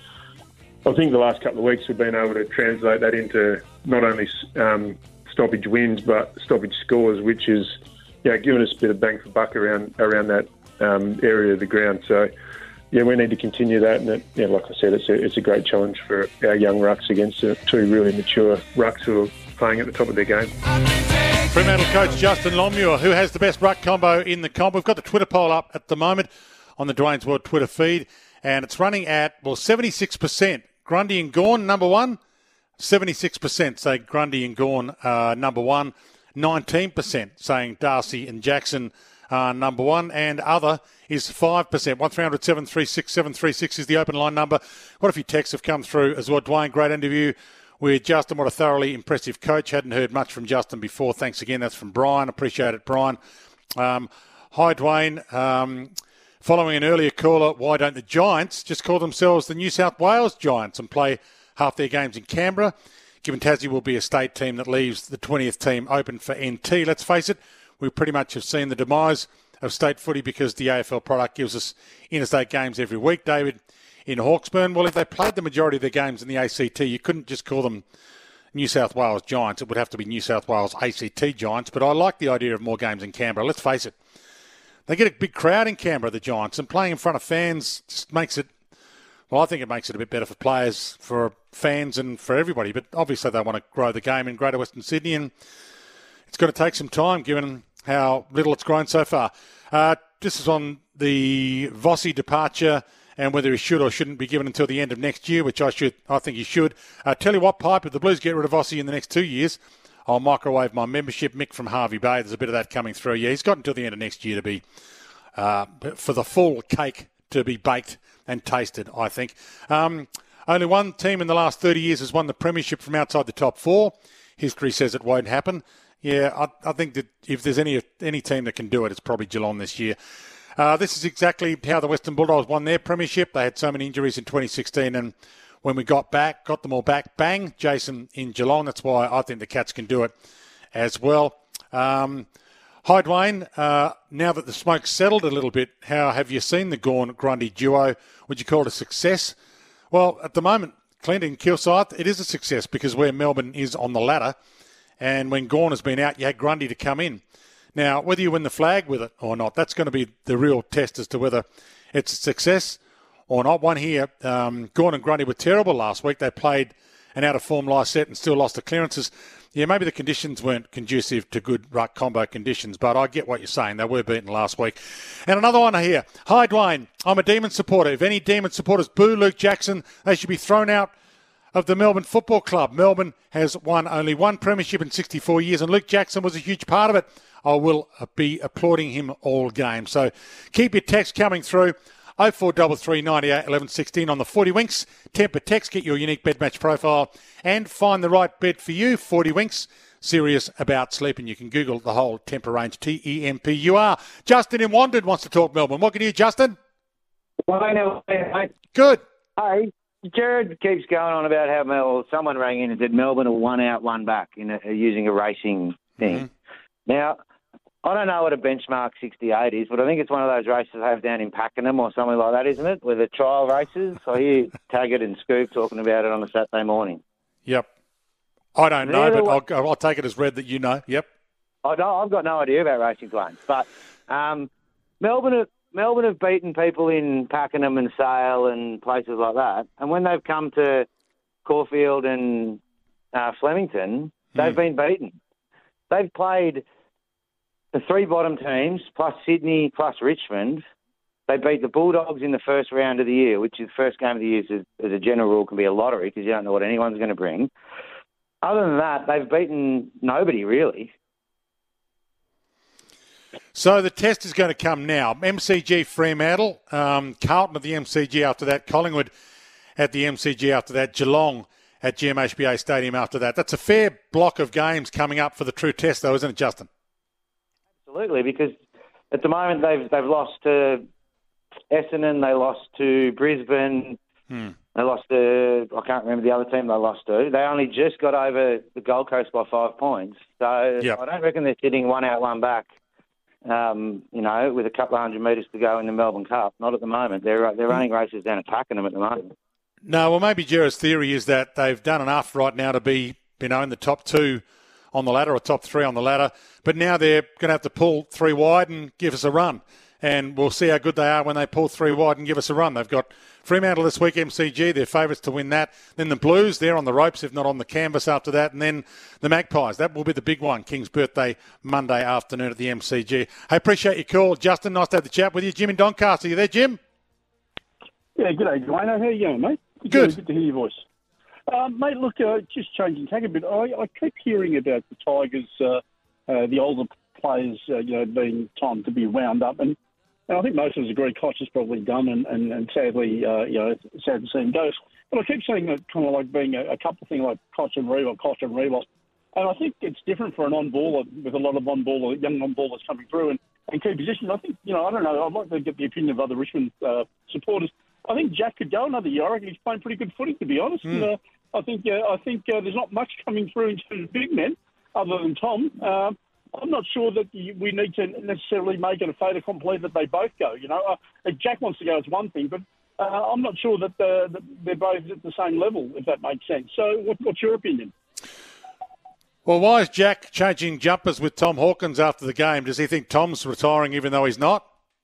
I think the last couple of weeks we've been able to translate that into not only um, stoppage wins but stoppage scores, which is you know given us a bit of bang for buck around around that um, area of the ground. So. Yeah, we need to continue that, and it, yeah, like I said, it's a, it's a great challenge for our young rucks against uh, two really mature rucks who are playing at the top of their game. Fremantle coach Justin Longmuir, who has the best ruck combo in the comp. We've got the Twitter poll up at the moment on the Dwayne's World Twitter feed, and it's running at, well, seventy-six percent. Grundy and Gawn, number one. seventy-six percent say Grundy and Gawn uh, number one. nineteen percent saying Darcy and Jackson uh, number one, and other is five percent. one three hundred seven three six seven three six is the open line number. What a few texts have come through as well. Dwayne, great interview with Justin. What a thoroughly impressive coach. Hadn't heard much from Justin before. Thanks again. That's from Brian. Appreciate it, Brian. Um, hi, Dwayne. Um, following an earlier caller, why don't the Giants just call themselves the New South Wales Giants and play half their games in Canberra, given Tassie will be a state team that leaves the twentieth team open for N T? Let's face it, we pretty much have seen the demise of state footy because the A F L product gives us interstate games every week. David in Hawkesbury, well, if they played the majority of their games in the A C T, you couldn't just call them New South Wales Giants. It would have to be New South Wales A C T Giants, but I like the idea of more games in Canberra. Let's face it, they get a big crowd in Canberra, the Giants, and playing in front of fans just makes it, well, I think it makes it a bit better for players, for fans and for everybody, but obviously they want to grow the game in Greater Western Sydney, and it's going to take some time given how little it's grown so far. Uh, this is on the Vossi departure and whether he should or shouldn't be given until the end of next year, which I should. I think he should. Uh, tell you what, Pipe, if the Blues get rid of Vossi in the next two years, I'll microwave my membership. Mick from Harvey Bay, there's a bit of that coming through. Yeah, he's got until the end of next year to be, uh, for the full cake to be baked and tasted, I think. Um, only one team in the last thirty years has won the premiership from outside the top four. History says it won't happen. Yeah, I, I think that if there's any any team that can do it, it's probably Geelong this year. Uh, this is exactly how the Western Bulldogs won their premiership. They had so many injuries in twenty sixteen, and when we got back, got them all back, bang, Jason in Geelong. That's why I think the Cats can do it as well. Um, hi, Dwayne. Uh, now that the smoke's settled a little bit, how have you seen the Gawn-Grundy duo? Would you call it a success? Well, at the moment, Clinton Kilsyth, it is a success because where Melbourne is on the ladder, and when Gawn has been out, you had Grundy to come in. Now, whether you win the flag with it or not, that's going to be the real test as to whether it's a success or not. One here, um, Gawn and Grundy were terrible last week. They played an out-of-form last set and still lost the clearances. Yeah, maybe the conditions weren't conducive to good ruck combo conditions, but I get what you're saying. They were beaten last week. And another one here. Hi, Dwayne. I'm a Demon supporter. If any Demon supporters boo Luke Jackson, they should be thrown out of the Melbourne Football Club. Melbourne has won only one premiership in sixty-four years, and Luke Jackson was a huge part of it. I will be applauding him all game. So keep your text coming through. oh four three three, nine eight, one one one six on the Footy Winks. Temper text, get your unique bed match profile and find the right bed for you. Forty Winks, serious about sleeping. You can Google the whole Temper range, T E M P U R. Justin in Wandered wants to talk Melbourne. What can you do, Justin? Well, I know, mate. Good. Hey, Jared keeps going on about how Mel, someone rang in and said Melbourne are one out, one back in a, using a racing thing. Mm-hmm. Now, I don't know what a benchmark sixty-eight is, but I think it's one of those races they have down in Pakenham or something like that, isn't it? With the trial races. I hear Taggart and Scoop talking about it on a Saturday morning. Yep. I don't The know, other but one- I'll, I'll take it as read that you know. Yep. I don't, I've got no idea about racing planes, but um, Melbourne have, Melbourne have beaten people in Pakenham and Sale and places like that, and when they've come to Caulfield and uh, Flemington, they've been beaten. They've played the three bottom teams, plus Sydney, plus Richmond. They beat the Bulldogs in the first round of the year, which is the first game of the year, as, as a general rule, can be a lottery because you don't know what anyone's going to bring. Other than that, they've beaten nobody, really. So the test is going to come now. M C G Fremantle, um, Carlton at the M C G after that, Collingwood at the M C G after that, Geelong at G M H B A Stadium after that. That's a fair block of games coming up for the true test, though, isn't it, Justin? Absolutely, because at the moment they've they've lost to Essendon, they lost to Brisbane, hmm. they lost to, I can't remember the other team they lost to. They only just got over the Gold Coast by five points. So yep. I don't reckon they're sitting one out, one back, um, you know, with a couple of hundred metres to go in the Melbourne Cup. Not at the moment. They're, they're running races down at Pakenham at the moment. No, well, maybe Gerard's theory is that they've done enough right now to be, you know, in the top two on the ladder or top three on the ladder, but now they're going to have to pull three wide and give us a run. And we'll see how good they are when they pull three wide and give us a run. They've got Fremantle this week, M C G, they're favourites to win that. Then the Blues, they're on the ropes, if not on the canvas after that. And then the Magpies, that will be the big one. King's birthday, Monday afternoon at the M C G. I appreciate your call, Justin. Nice to have the chat with you. Jim in Doncaster, you there, Jim? Yeah, good day, Dwayne. How are you going, mate? Good. Good, good to hear your voice. Um, mate, look, uh, just changing tack a bit. I, I keep hearing about the Tigers, uh, uh, the older players, uh, you know, being time to be wound up. And, and I think most of us agree Koch is probably done, and, and, and sadly, uh, you know, sad to see him go. But I keep seeing it kind of like being a, a couple of things like Koch and Reebok, Koch and Reebok. And I think it's different for an on-baller with a lot of on-baller, young on-ballers coming through and, and key positions. I think, you know, I don't know, I'd like to get the opinion of other Richmond uh, supporters. I think Jack could go another year. I reckon he's playing pretty good footy, to be honest. Mm. And, uh, I think uh, I think uh, there's not much coming through in terms of big men, other than Tom. Uh, I'm not sure that we need to necessarily make it a fait accompli that they both go. You know, uh, if Jack wants to go, it's one thing, but uh, I'm not sure that, uh, that they're both at the same level, if that makes sense. So, what, what's your opinion? Well, why is Jack changing jumpers with Tom Hawkins after the game? Does he think Tom's retiring even though he's not?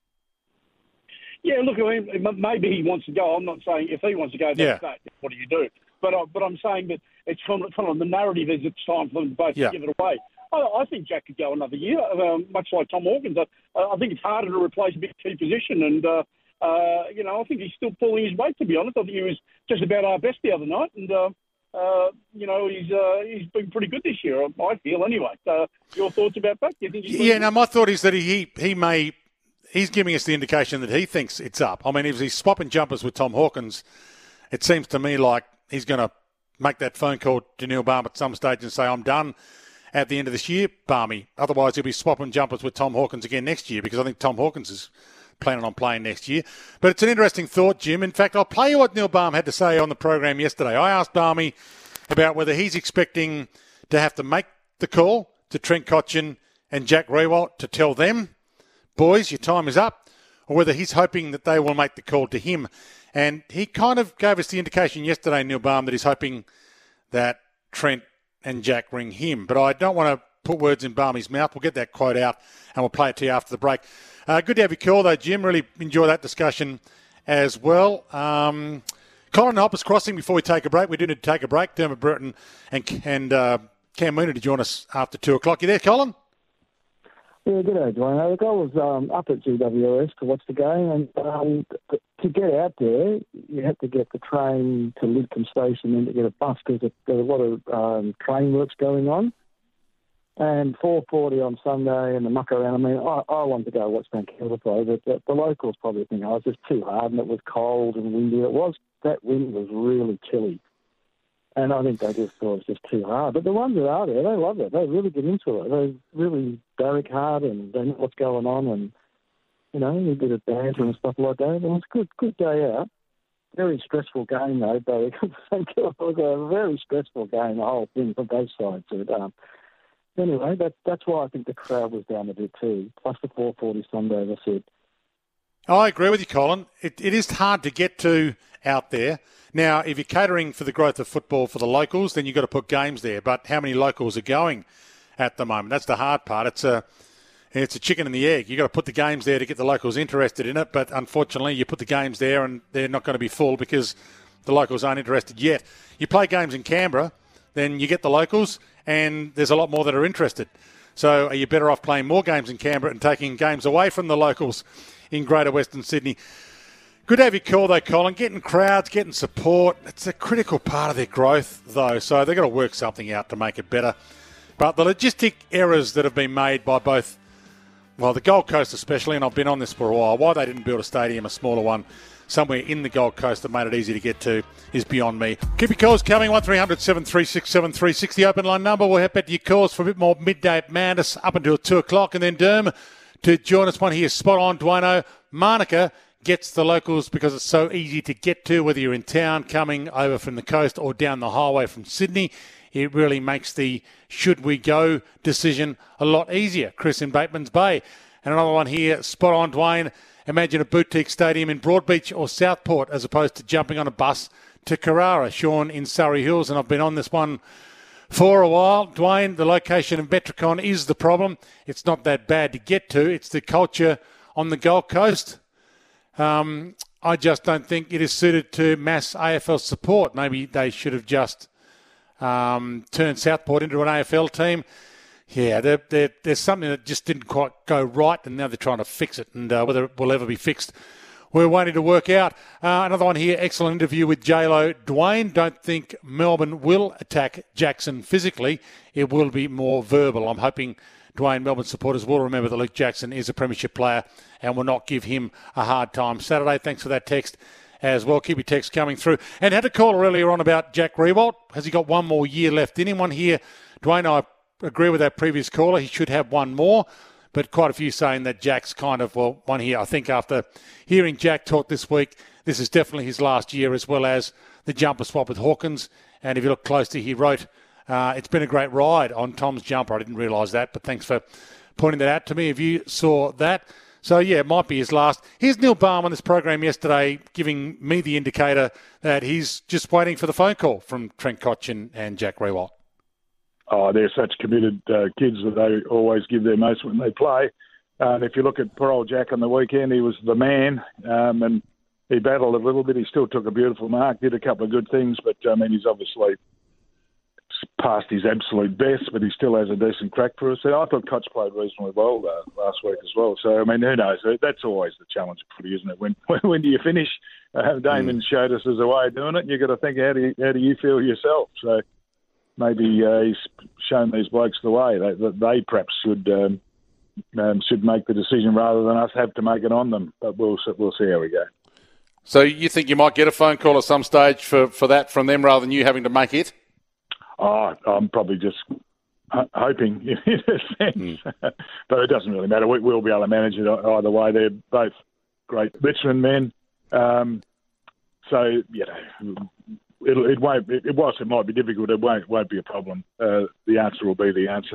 Yeah, look, I mean, maybe he wants to go. I'm not saying if he wants to go, that's yeah. that. What do you do? But uh, but I'm saying that it's kind of, kind of the narrative is it's time for them both yeah. to give it away. I, I think Jack could go another year, um, much like Tom Hawkins. I, I think it's harder to replace a big key position, and uh, uh, you know I think he's still pulling his weight. To be honest, I think he was just about our best the other night, and uh, uh, you know he's uh, he's been pretty good this year. I feel anyway. Uh, your thoughts about that? Do you think he's yeah, no, my thought is that he he may. He's giving us the indication that he thinks it's up. I mean, if he's swapping jumpers with Tom Hawkins, it seems to me like he's going to make that phone call to Neil Balme at some stage and say, I'm done at the end of this year, Barmy. Otherwise, he'll be swapping jumpers with Tom Hawkins again next year because I think Tom Hawkins is planning on playing next year. But it's an interesting thought, Jim. In fact, I'll play you what Neil Balme had to say on the program yesterday. I asked Barmy about whether he's expecting to have to make the call to Trent Cotchin and Jack Riewoldt to tell them, boys, your time is up, or whether he's hoping that they will make the call to him. And he kind of gave us the indication yesterday, Neil Balme, that he's hoping that Trent and Jack ring him. But I don't want to put words in Barmy's mouth. We'll get that quote out and we'll play it to you after the break. Uh, good to have you call, though, Jim. Really enjoy that discussion as well. Um, Colin Hoppers crossing before we take a break. We do need to take a break. Dermot Burton and, and uh, Cam Mooney to join us after two o'clock. You there, Colin? Yeah, good day, Dwayne. Look, I was um, up at G W S to watch the game, and um, to get out there, you had to get the train to Lidcombe Station and to get a bus because there's a lot of um, train works going on. And four forty on Sunday and the muck around. I mean, I, I wanted to go watch St Kilda play, but the, the locals probably think I was just too hard, and it was cold and windy. It was that wind was really chilly. And I think they just thought it was just too hard. But the ones that are there, they love it. They really get into it. They really barrack hard and they know what's going on and, you know, a bit of banter and stuff like that. And it was a good, good day out. Very stressful game, though. But it was a very stressful game, the whole thing, from both sides. But, um, anyway, that, that's why I think the crowd was down a bit too. Plus the four forty Sunday, as I said. I agree with you, Colin. It, it is hard to get to out there. Now, if you're catering for the growth of football for the locals, then you've got to put games there. But how many locals are going at the moment? That's the hard part. It's a it's a chicken and the egg. You've got to put the games there to get the locals interested in it. But unfortunately, you put the games there and they're not going to be full because the locals aren't interested yet. You play games in Canberra, then you get the locals, and there's a lot more that are interested. So are you better off playing more games in Canberra and taking games away from the locals in Greater Western Sydney? Good to have you call, though, Colin. Getting crowds, getting support, it's a critical part of their growth, though, so they've got to work something out to make it better. But the logistic errors that have been made by both well, the Gold Coast especially, and I've been on this for a while, why they didn't build a stadium, a smaller one, somewhere in the Gold Coast that made it easy to get to is beyond me. Keep your calls coming, one three hundred seven three six seven three six, the open line number. We'll head back to your calls for a bit more midday madness up until two o'clock, and then Derm to join us. One here, spot on, Dwayno. Monica gets the locals because it's so easy to get to, whether you're in town, coming over from the coast or down the highway from Sydney. It really makes the should we go decision a lot easier. Chris in Bateman's Bay. And another one here, spot on, Dwayne. Imagine a boutique stadium in Broadbeach or Southport as opposed to jumping on a bus to Carrara. Sean in Surrey Hills, and I've been on this one for a while. Dwayne, the location of Metricon is the problem. It's not that bad to get to. It's the culture on the Gold Coast. Um, I just don't think it is suited to mass A F L support. Maybe they should have just um, turned Southport into an A F L team. Yeah, they're, they're, there's something that just didn't quite go right, and now they're trying to fix it. And uh, whether it will ever be fixed, we're waiting to work out. Uh, another one here, excellent interview with J-Lo. Dwayne, don't think Melbourne will attack Jackson physically. It will be more verbal. I'm hoping Dwayne, Melbourne supporters will remember that Luke Jackson is a premiership player and will not give him a hard time. Saturday, thanks for that text as well. Keep your text coming through. And had a caller earlier on about Jack Riewoldt. Has he got one more year left in him? One here, Dwayne, I agree with that previous caller. He should have one more, but quite a few saying that Jack's kind of, well, one here. I think after hearing Jack talk this week, this is definitely his last year, as well as the jumper swap with Hawkins. And if you look closely, he wrote, uh, it's been a great ride on Tom's jumper. I didn't realise that, but thanks for pointing that out to me if you saw that. So, yeah, it might be his last. Here's Neil Baum on this program yesterday giving me the indicator that he's just waiting for the phone call from Trent Cotchin and Jack Riewoldt. Oh, they're such committed uh, kids that they always give their most when they play. Uh, and if you look at poor old Jack on the weekend, he was the man, um, and he battled a little bit. He still took a beautiful mark, did a couple of good things, but I mean, he's obviously past his absolute best, but he still has a decent crack for us. And I thought Koch played reasonably well uh, last week as well. So, I mean, who knows? That's always the challenge of footy, isn't it? When when do you finish? Uh, Damon mm. showed us as a way of doing it, and you've got to think, how do you, how do you feel yourself? So maybe uh, he's shown these blokes the way that they, they perhaps should um, um, should make the decision rather than us have to make it on them. But we'll we'll see how we go. So you think you might get a phone call at some stage for, for that from them rather than you having to make it? Oh, I'm probably just h- hoping in a sense. Mm. But it doesn't really matter. We, we'll be able to manage it either way. They're both great Richmond men. Um, so, you know, it, it won't. It, whilst it might be difficult, it won't won't be a problem. Uh, the answer will be the answer.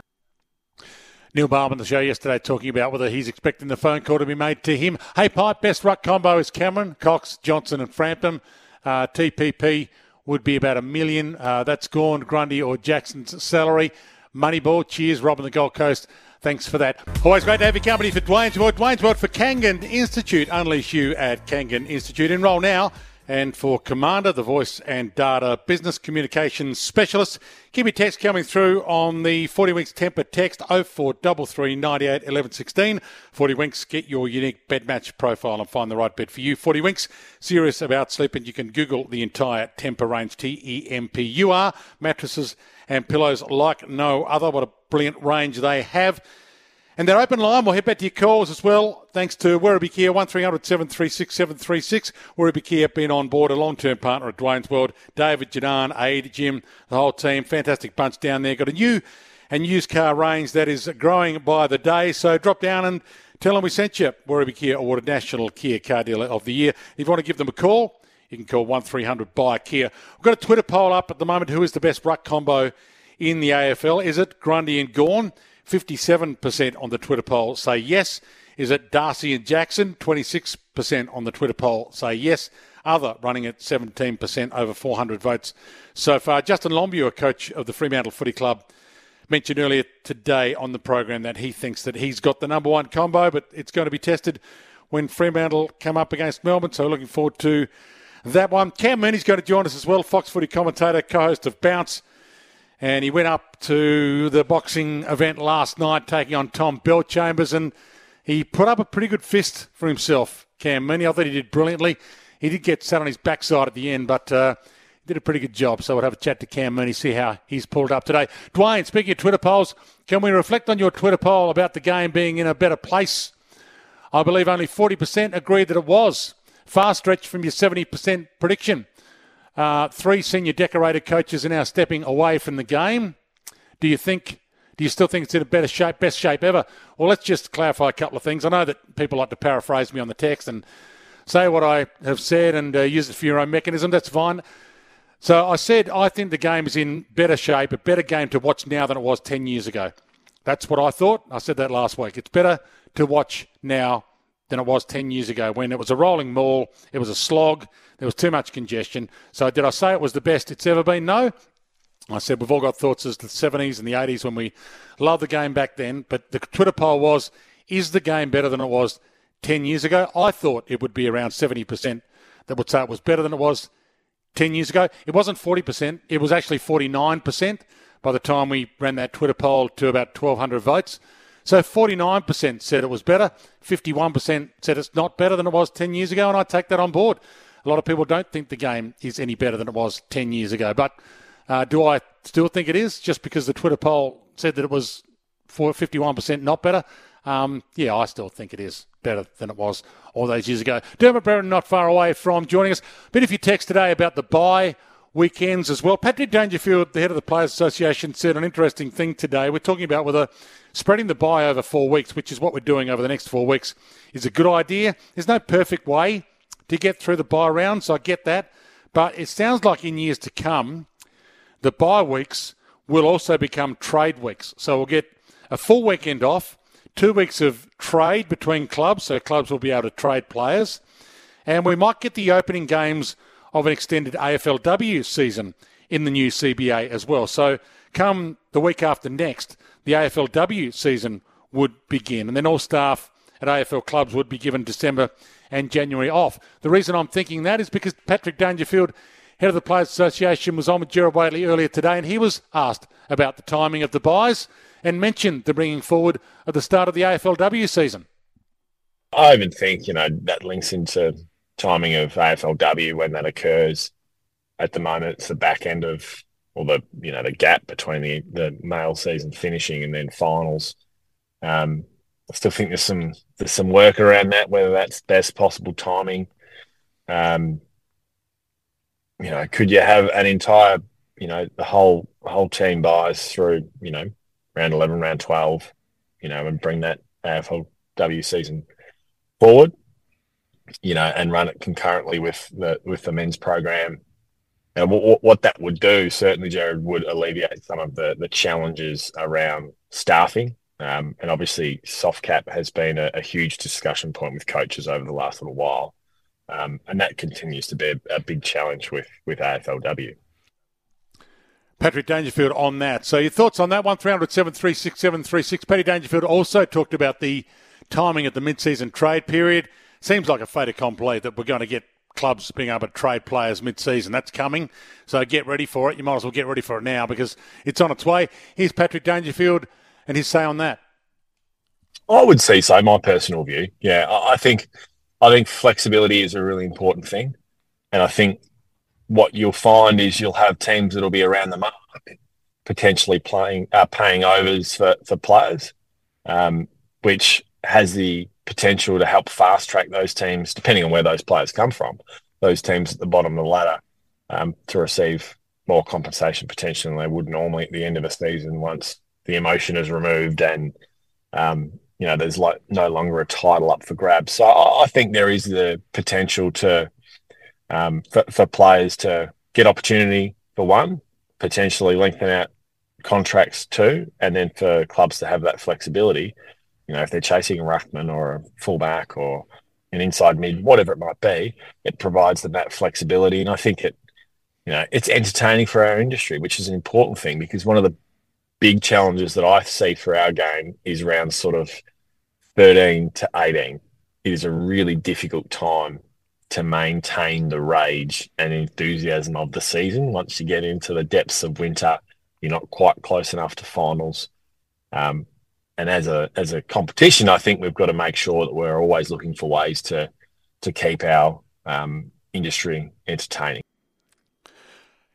Neil Barber on the show yesterday talking about whether he's expecting the phone call to be made to him. Hey, Pipe, best ruck combo is Cameron, Cox, Johnson and Frampton. Uh, T P P would be about a million. Uh, that's Gawn, Grundy or Jackson's salary. Moneyball, cheers, Rob on the Gold Coast. Thanks for that. Always great to have your company for Dwayne's World. Dwayne's World for Kangan Institute. Unleash you at Kangan Institute. Enroll now. And for Commander, the voice and data business communications specialist, keep your text coming through on the forty Winks Temper text oh four three three, nine eight, one one one six. forty Winks, get your unique bed match profile and find the right bed for you. forty Winks, serious about sleep, and you can Google the entire Temper range, T E M P U R, mattresses and pillows like no other. What a brilliant range they have. And that open line, we'll head back to your calls as well, thanks to Werribee Kia, one three hundred seven three six seven three six. Werribee Kia been on board, a long-term partner at Dwayne's World. David, Janan, Aid, Jim, the whole team, fantastic bunch down there. Got a new and used car range that is growing by the day, so drop down and tell them we sent you. Werribee Kia awarded National Kia Car Dealer of the Year. If you want to give them a call, you can call one three hundred buy Kia. We've got a Twitter poll up at the moment. Who is the best ruck combo in the A F L? Is it Grundy and Gawn? fifty-seven percent on the Twitter poll say yes. Is it Darcy and Jackson? twenty-six percent on the Twitter poll say yes. Other running at seventeen percent, over four hundred votes so far. Justin Longview, a coach of the Fremantle Footy Club, mentioned earlier today on the program that he thinks that he's got the number one combo, but it's going to be tested when Fremantle come up against Melbourne, so looking forward to that one. Cam Mooney's going to join us as well, Fox Footy commentator, co-host of Bounce. And he went up to the boxing event last night, taking on Tom Bellchambers, and he put up a pretty good fist for himself, Cam Mooney. I thought he did brilliantly. He did get sat on his backside at the end, but uh, did a pretty good job. So we'll have a chat to Cam Mooney, see how he's pulled up today. Dwayne, speaking of Twitter polls, can we reflect on your Twitter poll about the game being in a better place? I believe only forty percent agreed that it was. Far stretch from your seventy percent prediction. Uh, three senior decorated coaches are now stepping away from the game. Do you think? Do you still think it's in a better shape, best shape ever? Well, let's just clarify a couple of things. I know that people like to paraphrase me on the text and say what I have said and uh, use it for your own mechanism. That's fine. So I said I think the game is in better shape, a better game to watch now than it was ten years ago. That's what I thought. I said that last week. It's better to watch now than it was ten years ago when it was a rolling maul, it was a slog, there was too much congestion. So did I say it was the best it's ever been? No. I said we've all got thoughts as to the seventies and the eighties when we loved the game back then. But the Twitter poll was, is the game better than it was ten years ago? I thought it would be around seventy percent that would say it was better than it was ten years ago. It wasn't forty percent. It was actually forty-nine percent by the time we ran that Twitter poll to about twelve hundred votes. So forty-nine percent said it was better. fifty-one percent said it's not better than it was ten years ago, and I take that on board. A lot of people don't think the game is any better than it was ten years ago. But uh, do I still think it is, just because the Twitter poll said that it was for fifty-one percent not better? Um, yeah, I still think it is better than it was all those years ago. Dermot Brereton not far away from joining us. A bit of your text today about the bye weekends as well. Patrick Dangerfield, the head of the Players Association, said an interesting thing today. We're talking about whether spreading the bye over four weeks, which is what we're doing over the next four weeks, is a good idea. There's no perfect way to get through the bye round, so I get that. But it sounds like in years to come, the bye weeks will also become trade weeks. So we'll get a full weekend off, two weeks of trade between clubs, so clubs will be able to trade players. And we might get the opening games of an extended A F L W season in the new C B A as well. So come the week after next, the A F L W season would begin. And then all staff at A F L clubs would be given December and January off. The reason I'm thinking that is because Patrick Dangerfield, head of the Players Association, was on with Gerard Whateley earlier today, and he was asked about the timing of the buys and mentioned the bringing forward of the start of the A F L W season. I even think, you know, that links into timing of A F L W when that occurs. At the moment, it's the back end of, or the, you know, the gap between the, the male season finishing and then finals. Um, I still think there's some there's some work around that, whether that's best possible timing. Um, you know, could you have an entire, you know, the whole whole team buys through, you know, round eleven, round twelve, you know, and bring that A F L W season forward, you know, and run it concurrently with the with the men's program. And what, what that would do, certainly, Jared, would alleviate some of the, the challenges around staffing. Um, and obviously, soft cap has been a, a huge discussion point with coaches over the last little while. Um, and that continues to be a, a big challenge with, with A F L W. Patrick Dangerfield on that. So your thoughts on that one, three hundred, seven three six, seven three six. Paddy Dangerfield also talked about the timing of the mid-season trade period. Seems like a fait accompli that we're going to get clubs being able to trade players mid-season. That's coming. So get ready for it. You might as well get ready for it now because it's on its way. Here's Patrick Dangerfield and his say on that. I would say so, my personal view. Yeah, I think I think flexibility is a really important thing. And I think what you'll find is you'll have teams that'll be around the mark, potentially playing, uh, paying overs for, for players, um, which has the potential to help fast track those teams, depending on where those players come from, those teams at the bottom of the ladder, um, to receive more compensation potentially than they would normally at the end of a season once the emotion is removed and, um, you know, there's like no longer a title up for grabs. So I think there is the potential to um, for, for players to get opportunity for one, potentially lengthen out contracts two, and then for clubs to have that flexibility. You know, if they're chasing a ruckman or a fullback or an inside mid, whatever it might be, it provides them that flexibility. And I think it, you know, it's entertaining for our industry, which is an important thing because one of the big challenges that I see for our game is around sort of thirteen to eighteen. It is a really difficult time to maintain the rage and enthusiasm of the season. Once you get into the depths of winter, you're not quite close enough to finals. Um, and as a as a competition, I think we've got to make sure that we're always looking for ways to to keep our um, industry entertaining.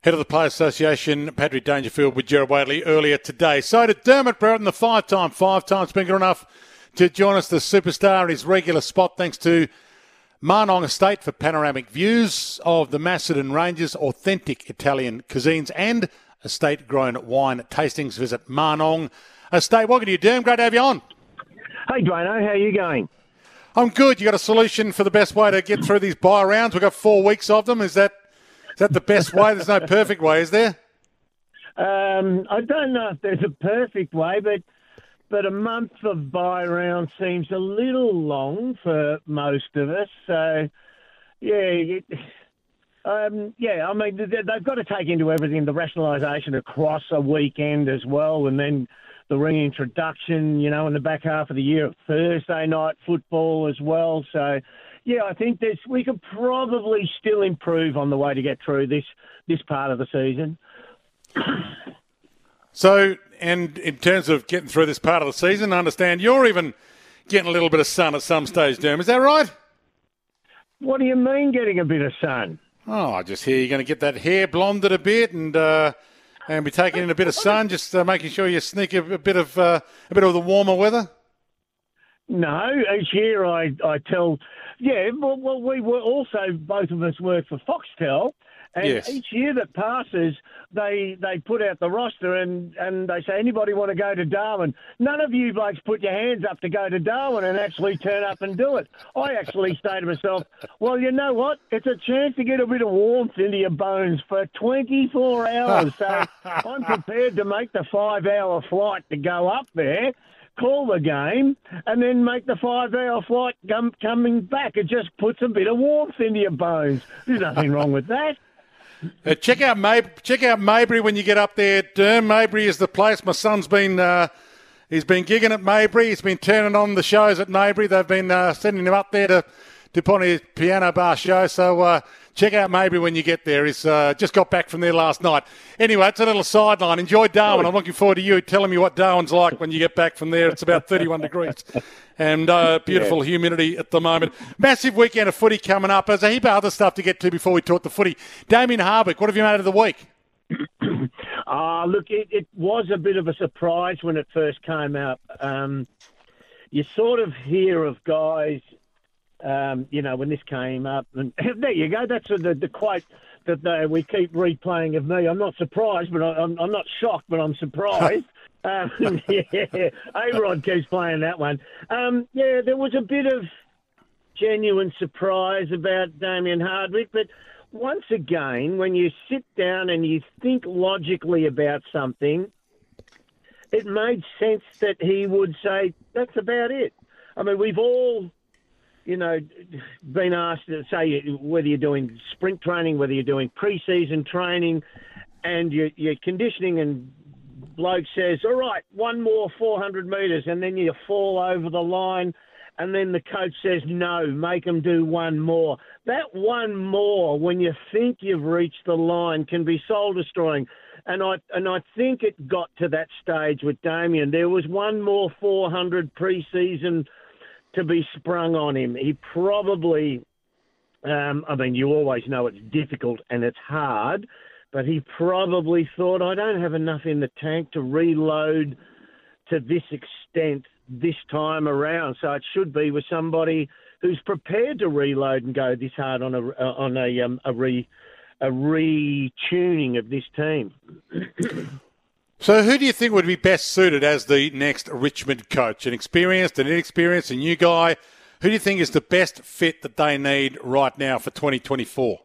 Head of the Players Association, Patrick Dangerfield, with Gerard Whateley earlier today. So to Dermot Brereton, the five-time, five-time, been good enough to join us, the superstar, in his regular spot, thanks to Marnong Estate for panoramic views of the Macedon Ranges, authentic Italian cuisines and estate-grown wine tastings. Visit Marnong Estate. Welcome to you, Derm. Great to have you on. Hey, Dwayno. How are you going? I'm good. You got a solution for the best way to get through these buy rounds? We've got four weeks of them. Is that is that the best way? There's no perfect way, is there? Um, I don't know if there's a perfect way, but but a month of buy round seems a little long for most of us. So, yeah, it, um, yeah. I mean, they've got to take into everything the rationalisation across a weekend as well, and then the reintroduction, you know, in the back half of the year of Thursday night football as well. So, yeah, I think there's, we could probably still improve on the way to get through this this part of the season. So, and in terms of getting through this part of the season, I understand you're even getting a little bit of sun at some stage, Derm. Is that right? What do you mean getting a bit of sun? Oh, I just hear you're going to get that hair blonded a bit and uh, and be taking in a bit of sun, just uh, making sure you sneak a, a bit of uh, a bit of the warmer weather. No, each year I, I tell, yeah, well, well, we were also, both of us work for Foxtel, and Yes. each year that passes, they they put out the roster and, and they say, anybody want to go to Darwin? None of you blokes put your hands up to go to Darwin and actually turn up and do it. I actually say to myself, well, you know what? It's a chance to get a bit of warmth into your bones for twenty-four hours. So I'm prepared to make the five-hour flight to go up there, call the game, and then make the five-hour flight come, coming back. It just puts a bit of warmth into your bones. There's nothing wrong with that. Uh, check out Maybury, check out Maybury when you get up there, Derm. Maybury is the place. My son's been uh, he's been gigging at Maybury. He's been turning on the shows at Maybury. They've been uh, sending him up there to to put on his piano bar show. So uh, check out Maybury when you get there. He's uh, just got back from there last night. Anyway, it's a little sideline. Enjoy Darwin. I'm looking forward to you telling me what Darwin's like when you get back from there. It's about thirty-one degrees and uh, beautiful Yeah. humidity at the moment. Massive weekend of footy coming up. There's a heap of other stuff to get to before we talk the footy. Damien Hardwick, what have you made of the week? Ah, look, it, it was a bit of a surprise when it first came out. Um, you sort of hear of guys, um, you know, when this came up, and there you go. That's the, the quote that they, we keep replaying of me. I'm not surprised, but I, I'm, I'm not shocked, but I'm surprised. um, yeah, A-Rod keeps playing that one. Um, yeah, there was a bit of genuine surprise about Damien Hardwick, but once again, when you sit down and you think logically about something, it made sense that he would say, that's about it. I mean, we've all, you know, been asked to say whether you're doing sprint training, whether you're doing pre-season training, and you're, you're conditioning, and bloke says, all right, one more four hundred metres, and then you fall over the line, and then the coach says, no, make them do one more. That one more, when you think you've reached the line, can be soul-destroying. And I and I think it got to that stage with Damien. There was one more four hundred pre-season to be sprung on him. He probably, um, I mean, you always know it's difficult and it's hard, but he probably thought, I don't have enough in the tank to reload to this extent this time around. So it should be with somebody who's prepared to reload and go this hard on a on a um, a re a retuning of this team. So who do you think would be best suited as the next Richmond coach? An experienced, an inexperienced, a new guy? Who do you think is the best fit that they need right now for twenty twenty-four?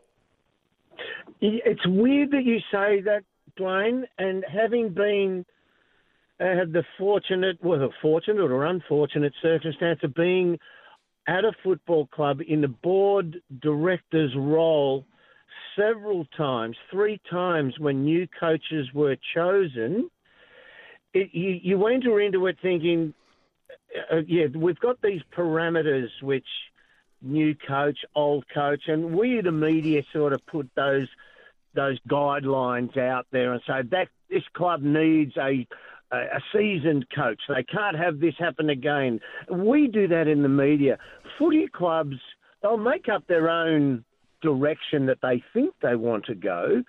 It's weird that you say that, Dwayne, and having been uh, had the fortunate, well, fortunate or unfortunate circumstance of being at a football club in the board director's role several times, three times when new coaches were chosen, it, you, you enter into it thinking, uh, yeah, we've got these parameters which new coach, old coach, and we the media sort of put those those guidelines out there and say that this club needs a a seasoned coach. They can't have this happen again. We do that in the media. Footy clubs, they'll make up their own direction that they think they want to go,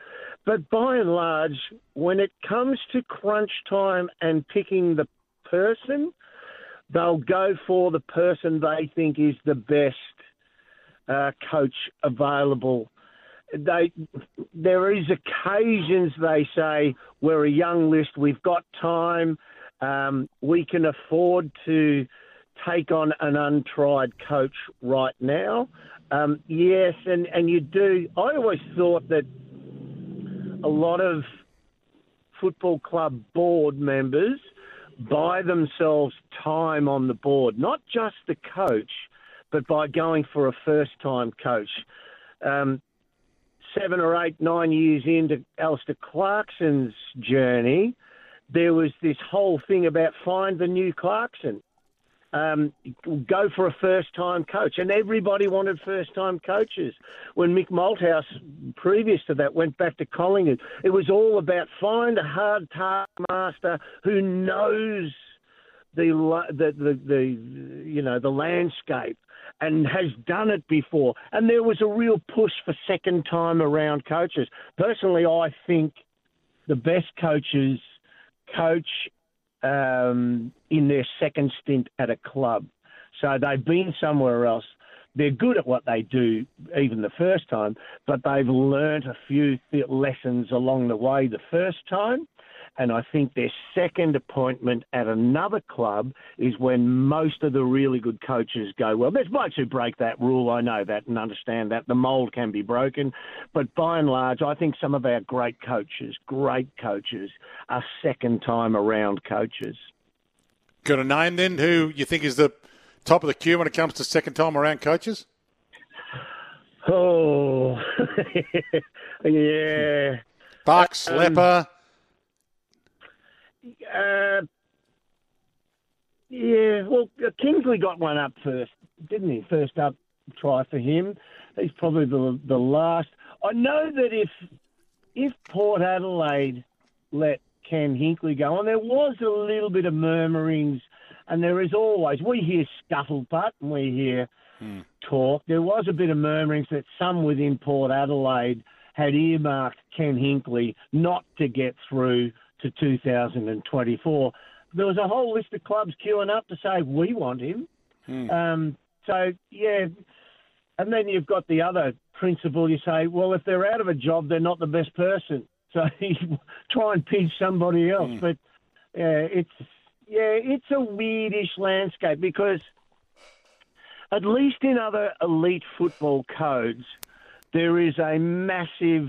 But by and large, when it comes to crunch time and picking the person, they'll go for the person they think is the best uh, coach available. They, there is occasions they say, we're a young list, we've got time, um, we can afford to take on an untried coach right now. Um, yes, and, and you do. I always thought that a lot of football club board members buy themselves time on the board, not just the coach, but by going for a first-time coach. Um, seven or eight, nine years into Alistair Clarkson's journey, there was this whole thing about find the new Clarkson. Um, go for a first-time coach. And everybody wanted first-time coaches. When Mick Malthouse, previous to that, went back to Collingwood, it was all about find a hard taskmaster who knows the, the, the, the, you know, the landscape and has done it before. And there was a real push for second-time-around coaches. Personally, I think the best coaches coach Um, in their second stint at a club. So they've been somewhere else. They're good at what they do even the first time, but they've learnt a few th- lessons along the way the first time. And I think their second appointment at another club is when most of the really good coaches go, well, there's blokes who break that rule. I know that and understand that. The mould can be broken. But by and large, I think some of our great coaches, great coaches, are second-time around coaches. Got a name then who you think is the top of the queue when it comes to second-time around coaches? Oh, yeah. Bucks, um, Lepper. Uh, yeah, well, Kingsley got one up first, didn't he? First up try for him. He's probably the the last. I know that if if Port Adelaide let Ken Hinkley go, and there was a little bit of murmurings, and there is always, we hear scuttlebutt and we hear hmm. talk. There was a bit of murmurings that some within Port Adelaide had earmarked Ken Hinkley not to get through to two thousand twenty-four. There was a whole list of clubs queuing up to say, we want him. Hmm. Um, so, yeah. And then you've got the other principle. You say, well, if they're out of a job, they're not the best person. So you try and pinch somebody else. Hmm. But uh, it's, yeah, it's a weirdish landscape because at least in other elite football codes, there is a massive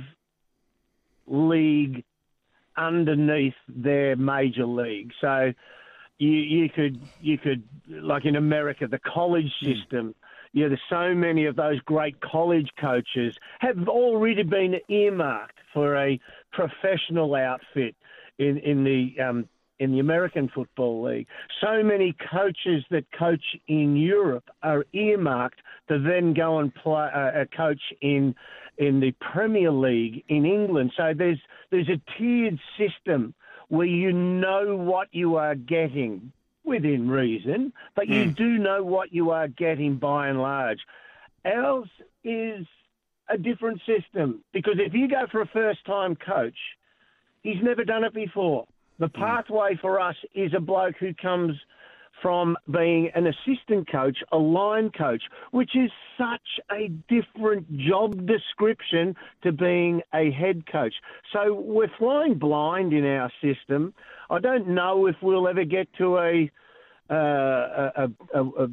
league underneath their major league. So you you could you could like in America, the college system, mm. yeah, there's so many of those great college coaches have already been earmarked for a professional outfit in in the um, in the American Football League. So many coaches that coach in Europe are earmarked to then go and play uh, a coach in in the Premier League in England. So there's there's a tiered system where you know what you are getting within reason, but you mm. do know what you are getting by and large. Ours is a different system because if you go for a first-time coach, he's never done it before. The pathway for us is a bloke who comes from being an assistant coach, a line coach, which is such a different job description to being a head coach. So we're flying blind in our system. I don't know if we'll ever get to a uh, a, a, a,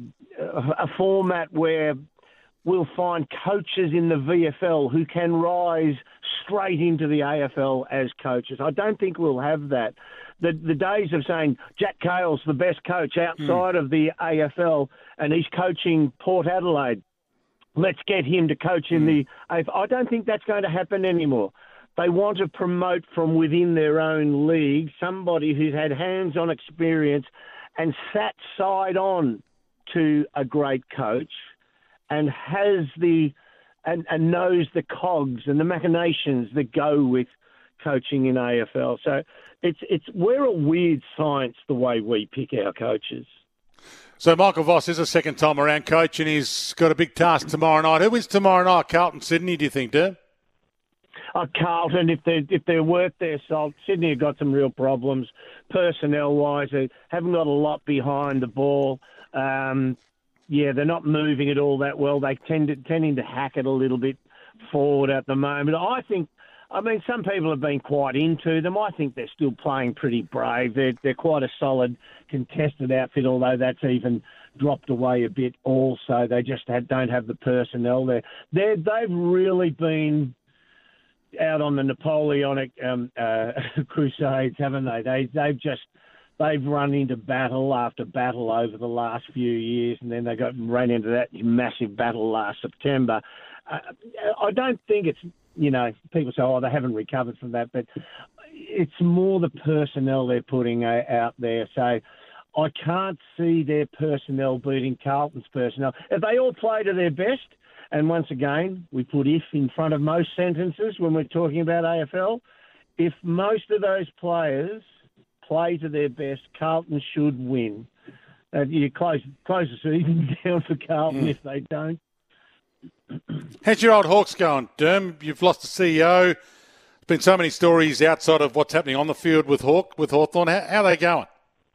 a format where we'll find coaches in the V F L who can rise straight into the A F L as coaches. I don't think we'll have that. The, the days of saying Jack Cale's the best coach outside mm. of the A F L and he's coaching Port Adelaide, let's get him to coach in mm. the A F L. I don't think that's going to happen anymore. They want to promote from within their own league somebody who's had hands-on experience and sat side on to a great coach and has the and, and knows the cogs and the machinations that go with coaching in A F L. So it's it's we're a weird science the way we pick our coaches. So Michael Voss is a second time around coach and he's got a big task tomorrow night. Who is tomorrow night? Carlton, Sydney, do you think, Derb? uh, Carlton, if they're, if they're worth their salt, Sydney have got some real problems personnel-wise. They haven't got a lot behind the ball. Um, yeah, they're not moving it all that well. They tend to, tending to hack it a little bit forward at the moment. I think, I mean, some people have been quite into them. I think they're still playing pretty brave. They're, they're quite a solid contested outfit, although that's even dropped away a bit also. They just had, don't have the personnel there. They're, they've really been out on the Napoleonic um, uh, crusades, haven't they? They they've just they've run into battle after battle over the last few years, and then they got ran into that massive battle last September. Uh, I don't think it's, you know, people say, oh, they haven't recovered from that, but it's more the personnel they're putting uh, out there. So I can't see their personnel beating Carlton's personnel. If they all play to their best, and once again, we put if in front of most sentences when we're talking about A F L. If most of those players play to their best, Carlton should win. Uh, you close, close the season down for Carlton mm. if they don't. How's your old Hawks going, Derm? You've lost the C E O. There's been so many stories outside of what's happening on the field with Hawk, with Hawthorn. How, how are they going?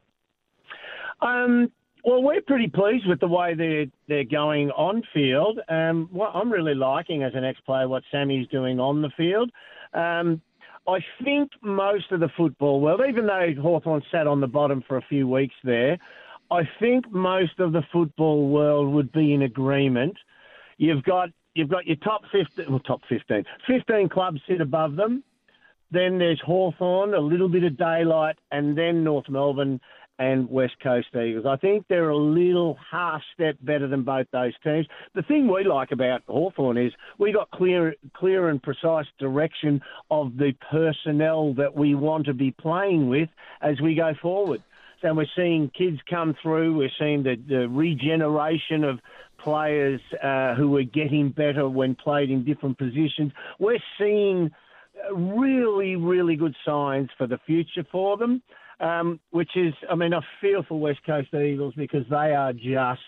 Um... Well, we're pretty pleased with the way they're they're going on field. Um, what I'm really liking as an ex-player what Sammy's doing on the field. Um, I think most of the football world, even though Hawthorn sat on the bottom for a few weeks there, I think most of the football world would be in agreement. You've got you've got your top fifteen, well, top fifteen, fifteen clubs sit above them. Then there's Hawthorn, a little bit of daylight, and then North Melbourne and West Coast Eagles. I think they're a little half step better than both those teams. The thing we like about Hawthorn is we got clear, clear and precise direction of the personnel that we want to be playing with as we go forward. So we're seeing kids come through. We're seeing the, the regeneration of players uh, who are getting better when played in different positions. We're seeing really, really good signs for the future for them. Um, which is, I mean, I feel for West Coast Eagles because they are just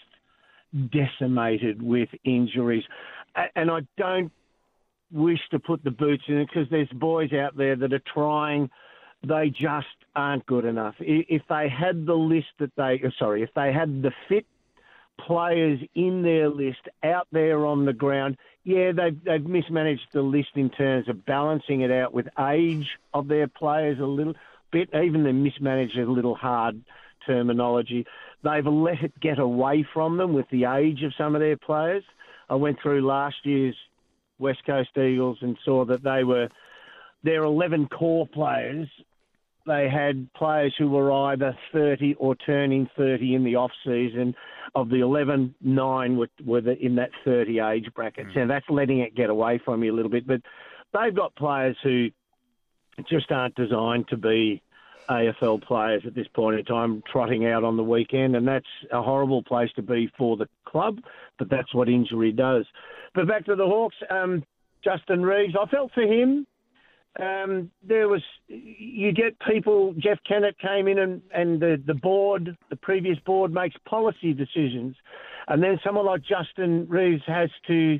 decimated with injuries. And I don't wish to put the boots in it because there's boys out there that are trying. They just aren't good enough. If they had the list that they, sorry, if they had the fit players in their list out there on the ground, yeah, they've, they've mismanaged the list in terms of balancing it out with age of their players a little bit. Even the mismanaged is a little hard terminology. They've let it get away from them with the age of some of their players. I went through last year's West Coast Eagles and saw that they were, their eleven core players, they had players who were either thirty or turning thirty in the off-season. Of the eleven, nine were, were the, in that thirty age bracket. Mm. So that's letting it get away from you a little bit. But they've got players who just aren't designed to be A F L players at this point in time, trotting out on the weekend, and that's a horrible place to be for the club, but that's what injury does. But back to the Hawks, um, Justin Reeves, I felt for him. Um, there was, you get people, Jeff Kennett came in and, and the, the board, the previous board makes policy decisions, and then someone like Justin Reeves has to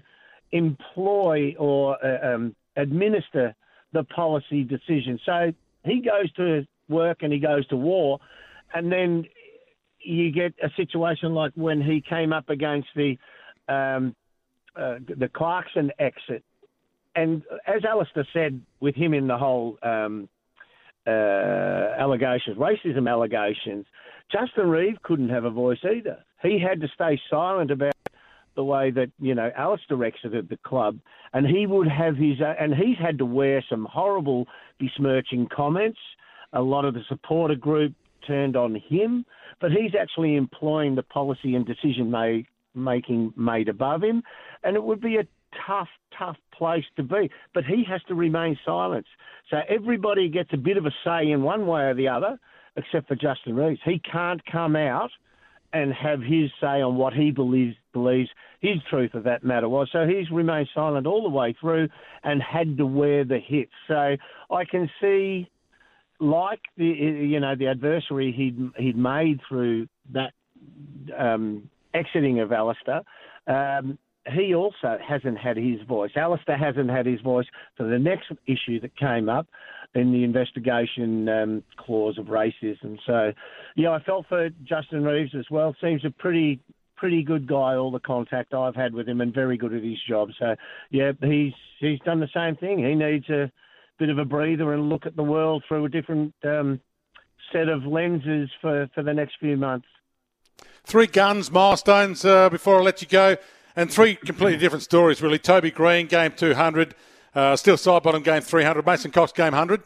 employ or uh, um, administer the policy decision. So he goes to work and he goes to war, and then you get a situation like when he came up against the um, uh, the Clarkson exit. And as Alistair said, with him in the whole um, uh, allegations, racism allegations, Justin Reeves couldn't have a voice either. He had to stay silent about the way that, you know, Alistair exited the club, and he would have his, uh, and he's had to wear some horrible besmirching comments. A lot of the supporter group turned on him, but he's actually employing the policy and decision make, making made above him, and it would be a tough, tough place to be. But he has to remain silent. So everybody gets a bit of a say in one way or the other, except for Justin Reeves. He can't come out and have his say on what he believes believes his truth of that matter was. So he's remained silent all the way through and had to wear the hits. So I can see, like the you know the adversary he'd he'd made through that um, exiting of Alistair, um, he also hasn't had his voice. Alistair hasn't had his voice for the next issue that came up in the investigation um, clause of racism. So, yeah, I felt for Justin Reeves as well. Seems a pretty pretty good guy, all the contact I've had with him, and very good at his job. So, yeah, he's he's done the same thing. He needs a bit of a breather and look at the world through a different um, set of lenses for, for the next few months. Three guns, milestones uh, before I let you go, and three completely different stories, really. Toby Green, game two hundred. Uh, still Sidebottom, game three hundred. Mason Cox, game one hundred.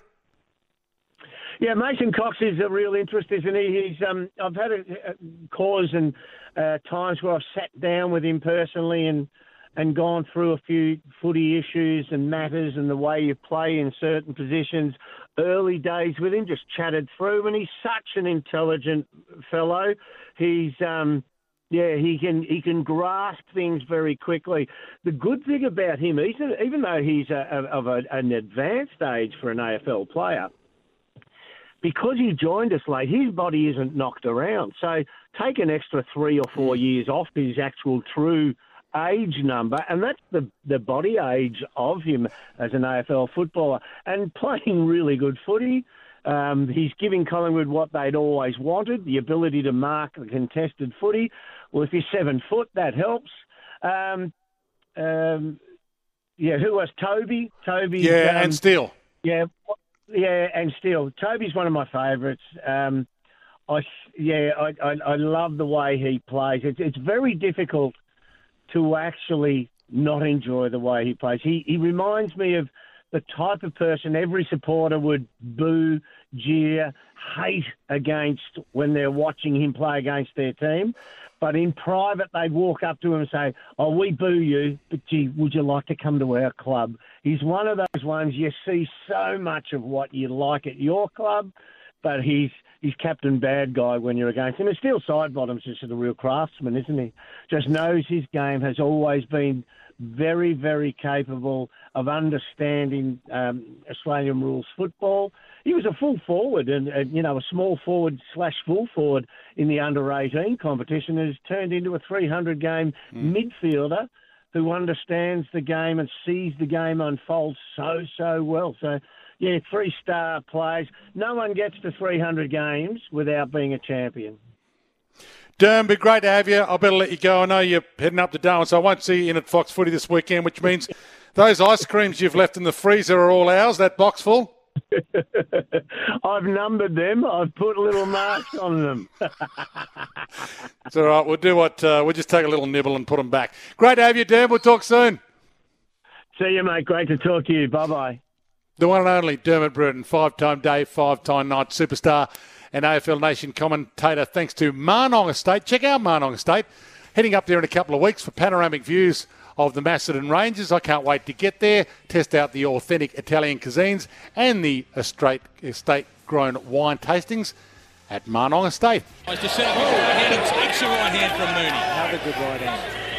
Yeah, Mason Cox is a real interest, isn't he? He's um, I've had a, a cause and uh, times where I've sat down with him personally and and gone through a few footy issues and matters and the way you play in certain positions. Early days with him, just chatted through, and he's such an intelligent fellow. He's um, yeah, he can he can grasp things very quickly. The good thing about him, even even though he's a, a, of a, an advanced age for an A F L player, because he joined us late, his body isn't knocked around. So take an extra three or four years off his actual true age number, and that's the, the body age of him as an A F L footballer, and playing really good footy. Um, he's giving Collingwood what they'd always wanted, the ability to mark the contested footy. Well, if you're seven foot, that helps. Um, um, yeah, who was Toby? Toby. Yeah, um, and Steele. Yeah, yeah, and Steele. Toby's one of my favourites. Um, I yeah, I, I I love the way he plays. It's it's very difficult to actually not enjoy the way he plays. He he reminds me of the type of person every supporter would boo, jeer, hate against when they're watching him play against their team. But in private, they'd walk up to him and say, oh, we boo you, but gee, would you like to come to our club? He's one of those ones you see so much of what you like at your club, but he's he's Captain Bad Guy when you're against him. And still Sidebottom's just a real craftsman, isn't he? Just knows his game, has always been very, very capable of understanding um, Australian rules football. He was a full forward and, and, you know, a small forward slash full forward in the under eighteen competition, and has turned into a three hundred game mm. midfielder who understands the game and sees the game unfold so, so well. So, yeah, three-star players. No one gets to three hundred games without being a champion. Derm, be great to have you. I better let you go. I know you're heading up to Darwin, so I won't see you in at Fox Footy this weekend, which means those ice creams you've left in the freezer are all ours, that box full. I've numbered them. I've put little marks on them. It's all right. We'll do what, uh, we'll just take a little nibble and put them back. Great to have you, Derm. We'll talk soon. See you, mate. Great to talk to you. Bye-bye. The one and only Dermot Brereton, five-time day, five-time night superstar and A F L Nation commentator, thanks to Marnong Estate. Check out Marnong Estate. Heading up there in a couple of weeks for panoramic views of the Macedon Ranges. I can't wait to get there, test out the authentic Italian cuisines and the estate, estate-grown wine tastings at Marnong Estate. Nice to set up his right hand and takes a right hand from Mooney. Another good right hand.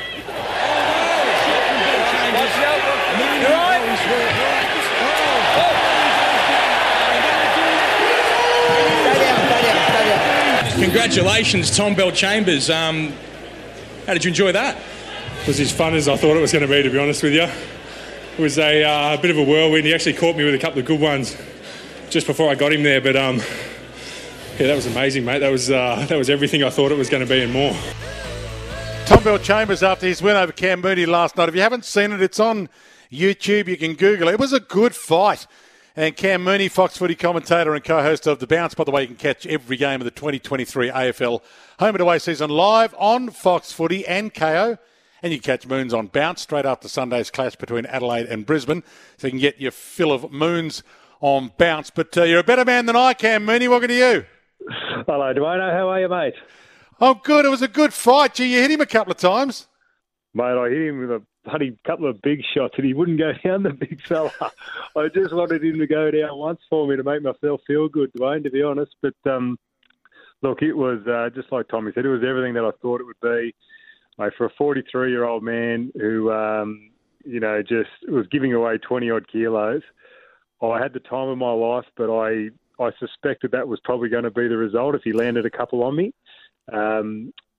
Congratulations, Tom Bell-Chambers. Um, how did you enjoy that? It was as fun as I thought it was going to be, to be honest with you. It was a uh, bit of a whirlwind. He actually caught me with a couple of good ones just before I got him there. But, um, yeah, that was amazing, mate. That was uh, that was everything I thought it was going to be and more. Tom Bell-Chambers after his win over Cam Mooney last night. If you haven't seen it, it's on YouTube. You can Google it. It was a good fight. And Cam Mooney, Fox Footy commentator and co-host of The Bounce. By the way, you can catch every game of the twenty twenty-three A F L home and away season live on Fox Footy and K O. And you can catch Moons on Bounce straight after Sunday's clash between Adelaide and Brisbane. So you can get your fill of Moons on Bounce. But uh, you're a better man than I, Cam Mooney. Welcome to you. Hello, Dwayne. How are you, mate? Oh, good. It was a good fight. Gee, you hit him a couple of times. Mate, I hit him with a bloody couple of big shots and he wouldn't go down, the big fella. I just wanted him to go down once for me to make myself feel good, Dwayne, to be honest. But, um, look, it was, uh, just like Tommy said, it was everything that I thought it would be. Like, for a forty-three-year-old man who, um, you know, just was giving away twenty-odd kilos, I had the time of my life, but I, I suspected that was probably going to be the result if he landed a couple on me. Um,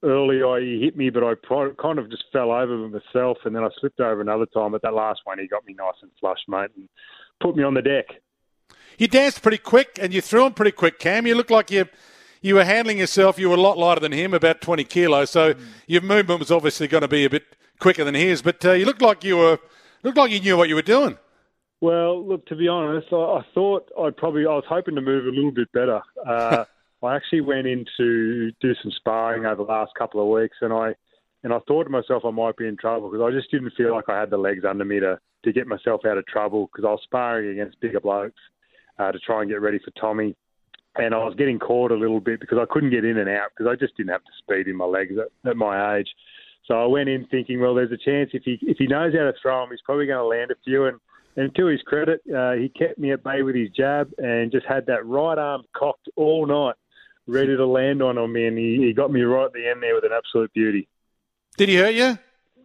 early. I he hit me, but I pro- kind of just fell over myself, and then I slipped over another time. But that last one, he got me nice and flush, mate, and put me on the deck. You danced pretty quick, and you threw him pretty quick, Cam. You looked like you you were handling yourself. You were a lot lighter than him, about twenty kilos. So mm. your movement was obviously going to be a bit quicker than his. But uh, you looked like you were looked like you knew what you were doing. Well, look, to be honest, I, I thought I'd probably I was hoping to move a little bit better. Uh, I actually went in to do some sparring over the last couple of weeks, and I and I thought to myself I might be in trouble because I just didn't feel like I had the legs under me to, to get myself out of trouble because I was sparring against bigger blokes uh, to try and get ready for Tommy. And I was getting caught a little bit because I couldn't get in and out because I just didn't have the speed in my legs at, at my age. So I went in thinking, well, there's a chance if he if he knows how to throw them, he's probably going to land a few. And, and to his credit, uh, he kept me at bay with his jab and just had that right arm cocked all night, ready to land on, on me. And he, he got me right at the end there with an absolute beauty. Did he hurt you?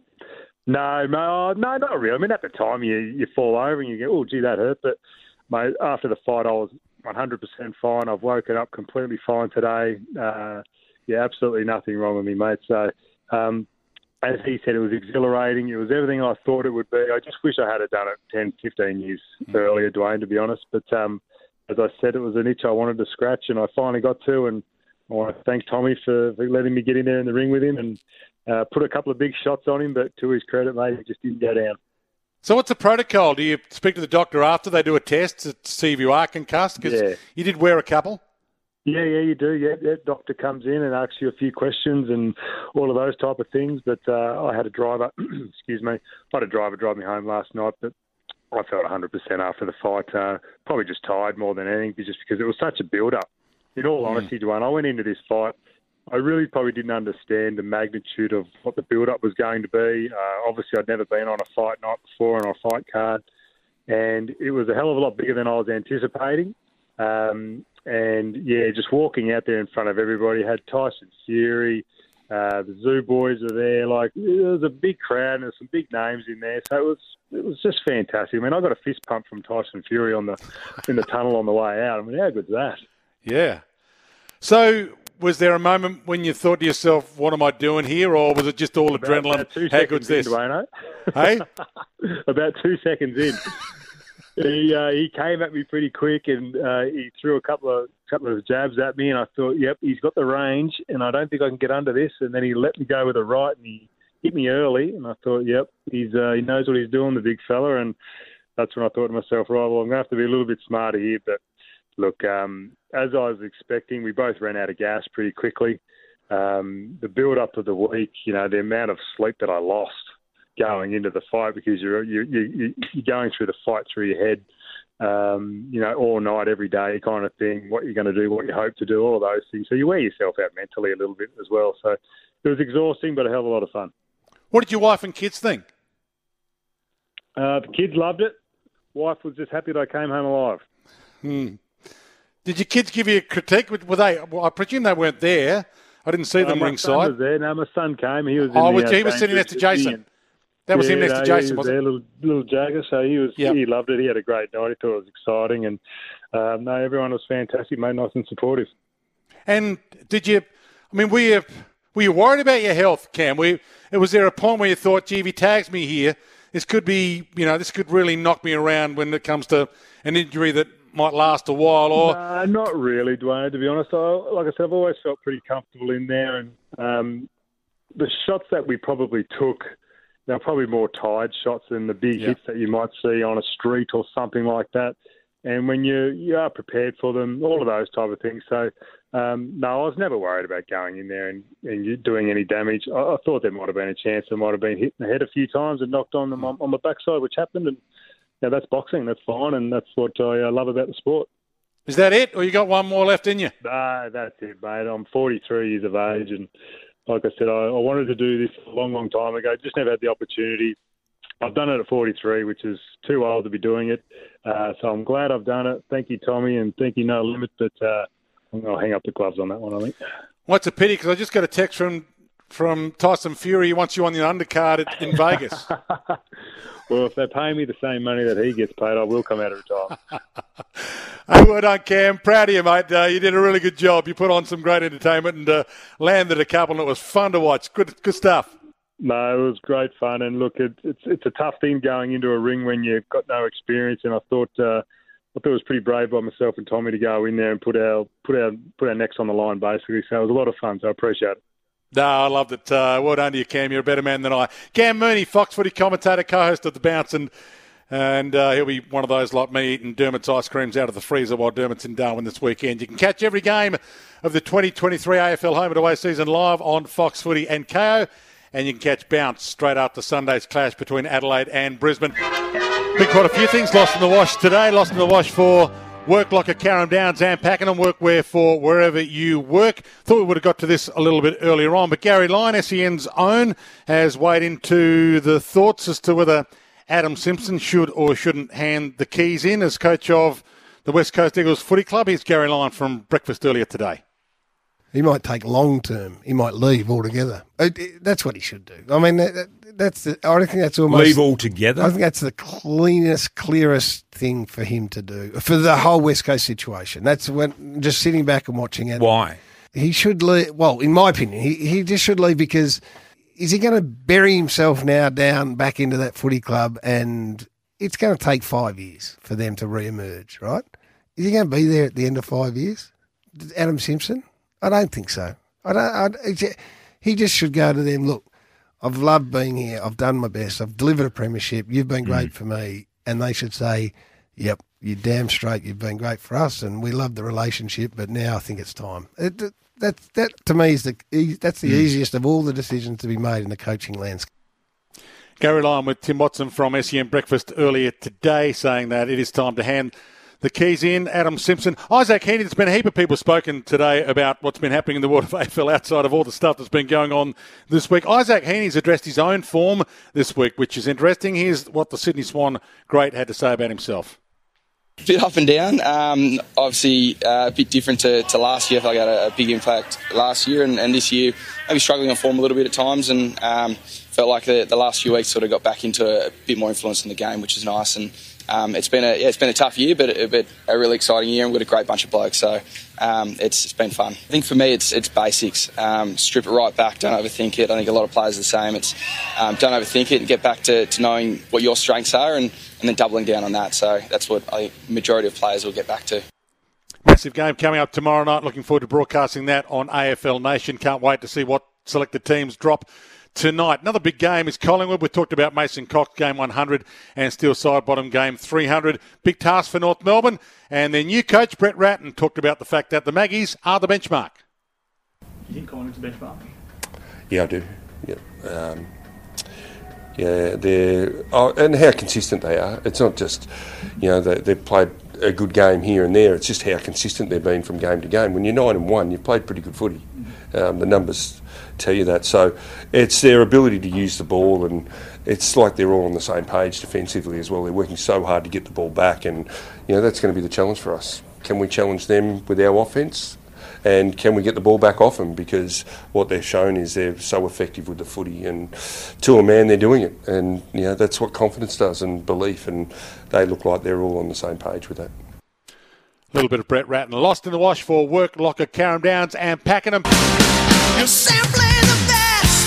No, no, no, not really. I mean, at the time, you you fall over and you go, oh, gee, that hurt. But, mate, after the fight, I was one hundred percent fine. I've woken up completely fine today. Uh, yeah, absolutely nothing wrong with me, mate. So, um, as he said, it was exhilarating. It was everything I thought it would be. I just wish I had done it ten, fifteen years earlier, Dwayne, to be honest. But um, as I said, it was an itch I wanted to scratch, and I finally got to. And I want to thank Tommy for, for letting me get in there in the ring with him and uh, put a couple of big shots on him. But to his credit, mate, he just didn't go down. So what's the protocol? Do you speak to the doctor after they do a test to see if you are concussed? Because yeah. you did wear a couple. Yeah, yeah, you do. Yeah, yeah, doctor comes in and asks you a few questions and all of those type of things. But uh, I had a driver, excuse me, I had a driver drive me home last night, but I felt one hundred percent after the fight. Uh, probably just tired more than anything, just because it was such a build-up. In all honesty, Dwayne, I went into this fight, I really probably didn't understand the magnitude of what the build-up was going to be. Uh, obviously, I'd never been on a fight night before and on a fight card, and it was a hell of a lot bigger than I was anticipating. Um, and, yeah, just walking out there in front of everybody, had Tyson Fury, uh, the Zoo Boys were there. Like, it was a big crowd and there's some big names in there. So it was it was just fantastic. I mean, I got a fist pump from Tyson Fury on the in the tunnel on the way out. I mean, how good's that? Yeah. So was there a moment when you thought to yourself, what am I doing here? Or was it just all about, adrenaline? About two how good's this? In, Dwayne, hey? About two seconds in. He uh, he came at me pretty quick and uh, he threw a couple of couple of jabs at me and I thought, yep, he's got the range and I don't think I can get under this. And then he let me go with a right and he hit me early and I thought, yep, he's uh, he knows what he's doing, the big fella. And that's when I thought to myself, right, well, I'm going to have to be a little bit smarter here. But look, um, as I was expecting, we both ran out of gas pretty quickly. Um, the build-up of the week, you know, the amount of sleep that I lost going into the fight because you're you you you're going through the fight through your head, um, you know, all night, every day, kind of thing. What you're going to do, what you hope to do, all of those things. So you wear yourself out mentally a little bit as well. So it was exhausting, but a hell of a lot of fun. What did your wife and kids think? Uh, the kids loved it. Wife was just happy that I came home alive. Hmm. Did your kids give you a critique? Were they? Well, I presume they weren't there. I didn't see uh, them my ringside. Son was there. No, my son came. He was. In oh, the, was, uh, he was sitting next to Jason. And, that was yeah, him next no, to Jason, he was wasn't there, it? Little, little Jagger. So he was. Yep. He loved it. He had a great night. He thought it was exciting, and um, no, everyone was fantastic, mate. Nice and supportive. And did you? I mean, were you were you worried about your health, Cam? Were you, was there a point where you thought, gee, if he tags me here, this could be, you know, this could really knock me around when it comes to an injury that might last a while? Or no, not really, Dwayne. To be honest, I, like I said, I've always felt pretty comfortable in there, and um, the shots that we probably took, they're probably more tired shots than the big yeah. hits that you might see on a street or something like that. And when you you are prepared for them, all of those type of things. So, um, no, I was never worried about going in there and, and doing any damage. I, I thought there might have been a chance. I might have been hit in the head a few times and knocked on them on, on the backside, which happened. And yeah, that's boxing. That's fine, and that's what I uh, love about the sport. Is that it, or you got one more left in you? No, that's it, mate. I'm forty-three years of age, and like I said, I, I wanted to do this a long, long time ago. Just never had the opportunity. I've done it at forty-three, which is too old to be doing it. Uh, so I'm glad I've done it. Thank you, Tommy, and thank you, No Limit. But uh, I'm going to hang up the gloves on that one, I think. Well, it's a pity because I just got a text from from Tyson Fury. He wants you on the undercard at, in Vegas. Well, if they pay me the same money that he gets paid, I will come out of retirement. Hey, well done, Cam. Proud of you, mate. Uh, you did a really good job. You put on some great entertainment and uh, landed a couple, and it was fun to watch. Good, good stuff. No, it was great fun. And look, it, it's it's a tough thing going into a ring when you've got no experience. And I thought uh, I thought it was pretty brave by myself and Tommy to go in there and put our put our put our necks on the line, basically. So it was a lot of fun. So I appreciate it. No, I loved it. Uh, well done to you, Cam. You're a better man than I. Cam Mooney, Fox Footy commentator, co-host of The Bounce, and and uh, he'll be one of those like me eating Dermot's ice creams out of the freezer while Dermot's in Darwin this weekend. You can catch every game of the twenty twenty-three A F L home and away season live on Fox Footy and K O, and you can catch Bounce straight after Sunday's clash between Adelaide and Brisbane. Been quite a few things lost in the wash today. Lost in the wash for Work Locker, Carrum Downs and Pakenham. Workwear for wherever you work. Thought we would have got to this a little bit earlier on, but Gary Lyon, S E N's own, has weighed into the thoughts as to whether Adam Simpson should or shouldn't hand the keys in as coach of the West Coast Eagles Footy Club. Here's Gary Lyon from breakfast earlier today. He might take long term. He might leave altogether. It, it, that's what he should do. I mean, that, that's the, I don't think that's almost leave altogether. I think that's the cleanest, clearest thing for him to do for the whole West Coast situation. That's when just sitting back and watching it. Why he should leave? Well, in my opinion, he he just should leave because is he going to bury himself now down back into that footy club, and it's going to take five years for them to re-emerge, right? Is he going to be there at the end of five years, Adam Simpson? I don't think so. I don't. I, he just should go to them. Look, I've loved being here. I've done my best. I've delivered a premiership. You've been great mm. for me. And they should say, "Yep, you're damn straight. You've been great for us, and we love the relationship. But now I think it's time." It, that that to me is the that's the mm. easiest of all the decisions to be made in the coaching landscape. Gary Lyon with Tim Watson from S E N Breakfast earlier today, saying that it is time to hand the keys in. Adam Simpson. Isaac Heaney, there's been a heap of people spoken today about what's been happening in the world of A F L outside of all the stuff that's been going on this week. Isaac Heaney's addressed his own form this week, which is interesting. Here's what the Sydney Swan great had to say about himself. A bit up and down. Um, obviously, uh, a bit different to, to last year. I feel like I had a, a big impact last year, and, and this year maybe struggling on form a little bit at times, and um, felt like the, the last few weeks sort of got back into a bit more influence in the game, which is nice. And Um, it's been a yeah, it's been a tough year, but a, but a really exciting year, and we've got a great bunch of blokes. So um, it's it's been fun. I think for me, it's it's basics. Um, strip it right back. Don't overthink it. I think a lot of players are the same. It's um, don't overthink it and get back to, to knowing what your strengths are, and, and then doubling down on that. So that's what I think majority of players will get back to. Massive game coming up tomorrow night. Looking forward to broadcasting that on A F L Nation. Can't wait to see what selected teams drop tonight. Another big game is Collingwood. We talked about Mason Cox, game one hundred, and Steel Sidebottom, game three hundred. Big task for North Melbourne. And their new coach, Brett Ratton, talked about the fact that the Maggies are the benchmark. Do you think Collingwood's the benchmark? Yeah, I do. Yeah, um, yeah, they're oh, and how consistent they are. It's not just, you know, they, they've played a good game here and there. It's just how consistent they've been from game to game. When you're nine and one, you've played pretty good footy. Um, the numbers tell you that. So it's their ability to use the ball, and it's like they're all on the same page defensively as well. They're working so hard to get the ball back, and you know that's going to be the challenge for us. Can we challenge them with our offence, and can we get the ball back off them? Because what they've shown is they're so effective with the footy, and to a man they're doing it, and you know that's what confidence does and belief, and they look like they're all on the same page with that. A little bit of Brett Ratton. Lost in the wash for Work Locker, Carrum Downs and Pakenham. You're simply the best.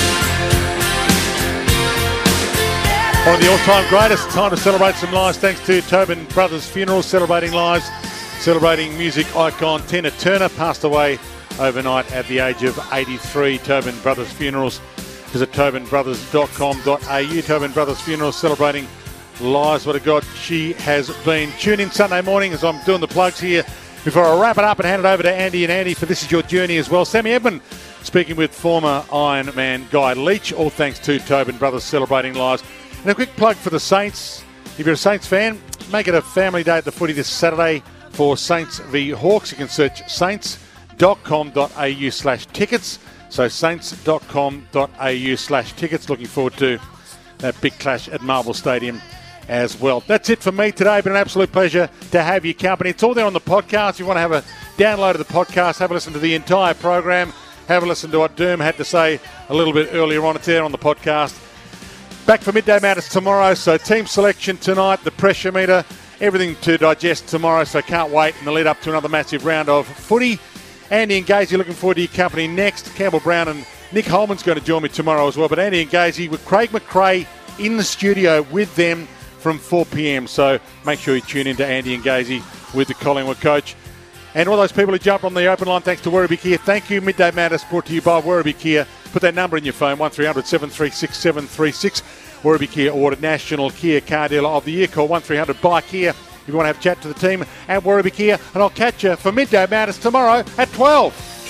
One of the all-time greatest. Time to celebrate some lives thanks to Tobin Brothers Funerals, celebrating lives, celebrating music icon Tina Turner, passed away overnight at the age of eighty-three. Tobin Brothers Funerals. Visit tobin brothers dot com dot a u. Tobin Brothers Funerals, celebrating lives. What a God she has been. Tune in Sunday morning as I'm doing the plugs here before I wrap it up and hand it over to Andy and Andy for This Is Your Journey as well. Sammy Edmund speaking with former Ironman Guy Leach, all thanks to Tobin Brothers celebrating lives. And a quick plug for the Saints. If you're a Saints fan, make it a family day at the footy this Saturday for Saints v Hawks. You can search saints dot com dot a u slash tickets. So saints dot com dot a u slash tickets. Looking forward to that big clash at Marvel Stadium as well. That's it for me today. Been an absolute pleasure to have your company. It's all there on the podcast. If you want to have a download of the podcast, have a listen to the entire program, have a listen to what Derm had to say a little bit earlier on. It's there on the podcast. Back for Midday Matters tomorrow. So team selection tonight, the pressure meter, everything to digest tomorrow. So can't wait in the lead up to another massive round of footy. Andy and Gazy, looking forward to your company next. Campbell Brown and Nick Holman's going to join me tomorrow as well. But Andy and Gazy with Craig McRae in the studio with them from four p.m. So make sure you tune in to Andy and Gazy with the Collingwood coach. And all those people who jumped on the open line, thanks to Werribee Kia. Thank you. Midday Matters brought to you by Werribee Kia. Put that number in your phone, one three hundred seven three six seven three six. Werribee Kia awarded National Kia Car Dealer of the Year. Call one three hundred buy Kia if you want to have a chat to the team at Werribee Kia. And I'll catch you for Midday Matters tomorrow at twelve.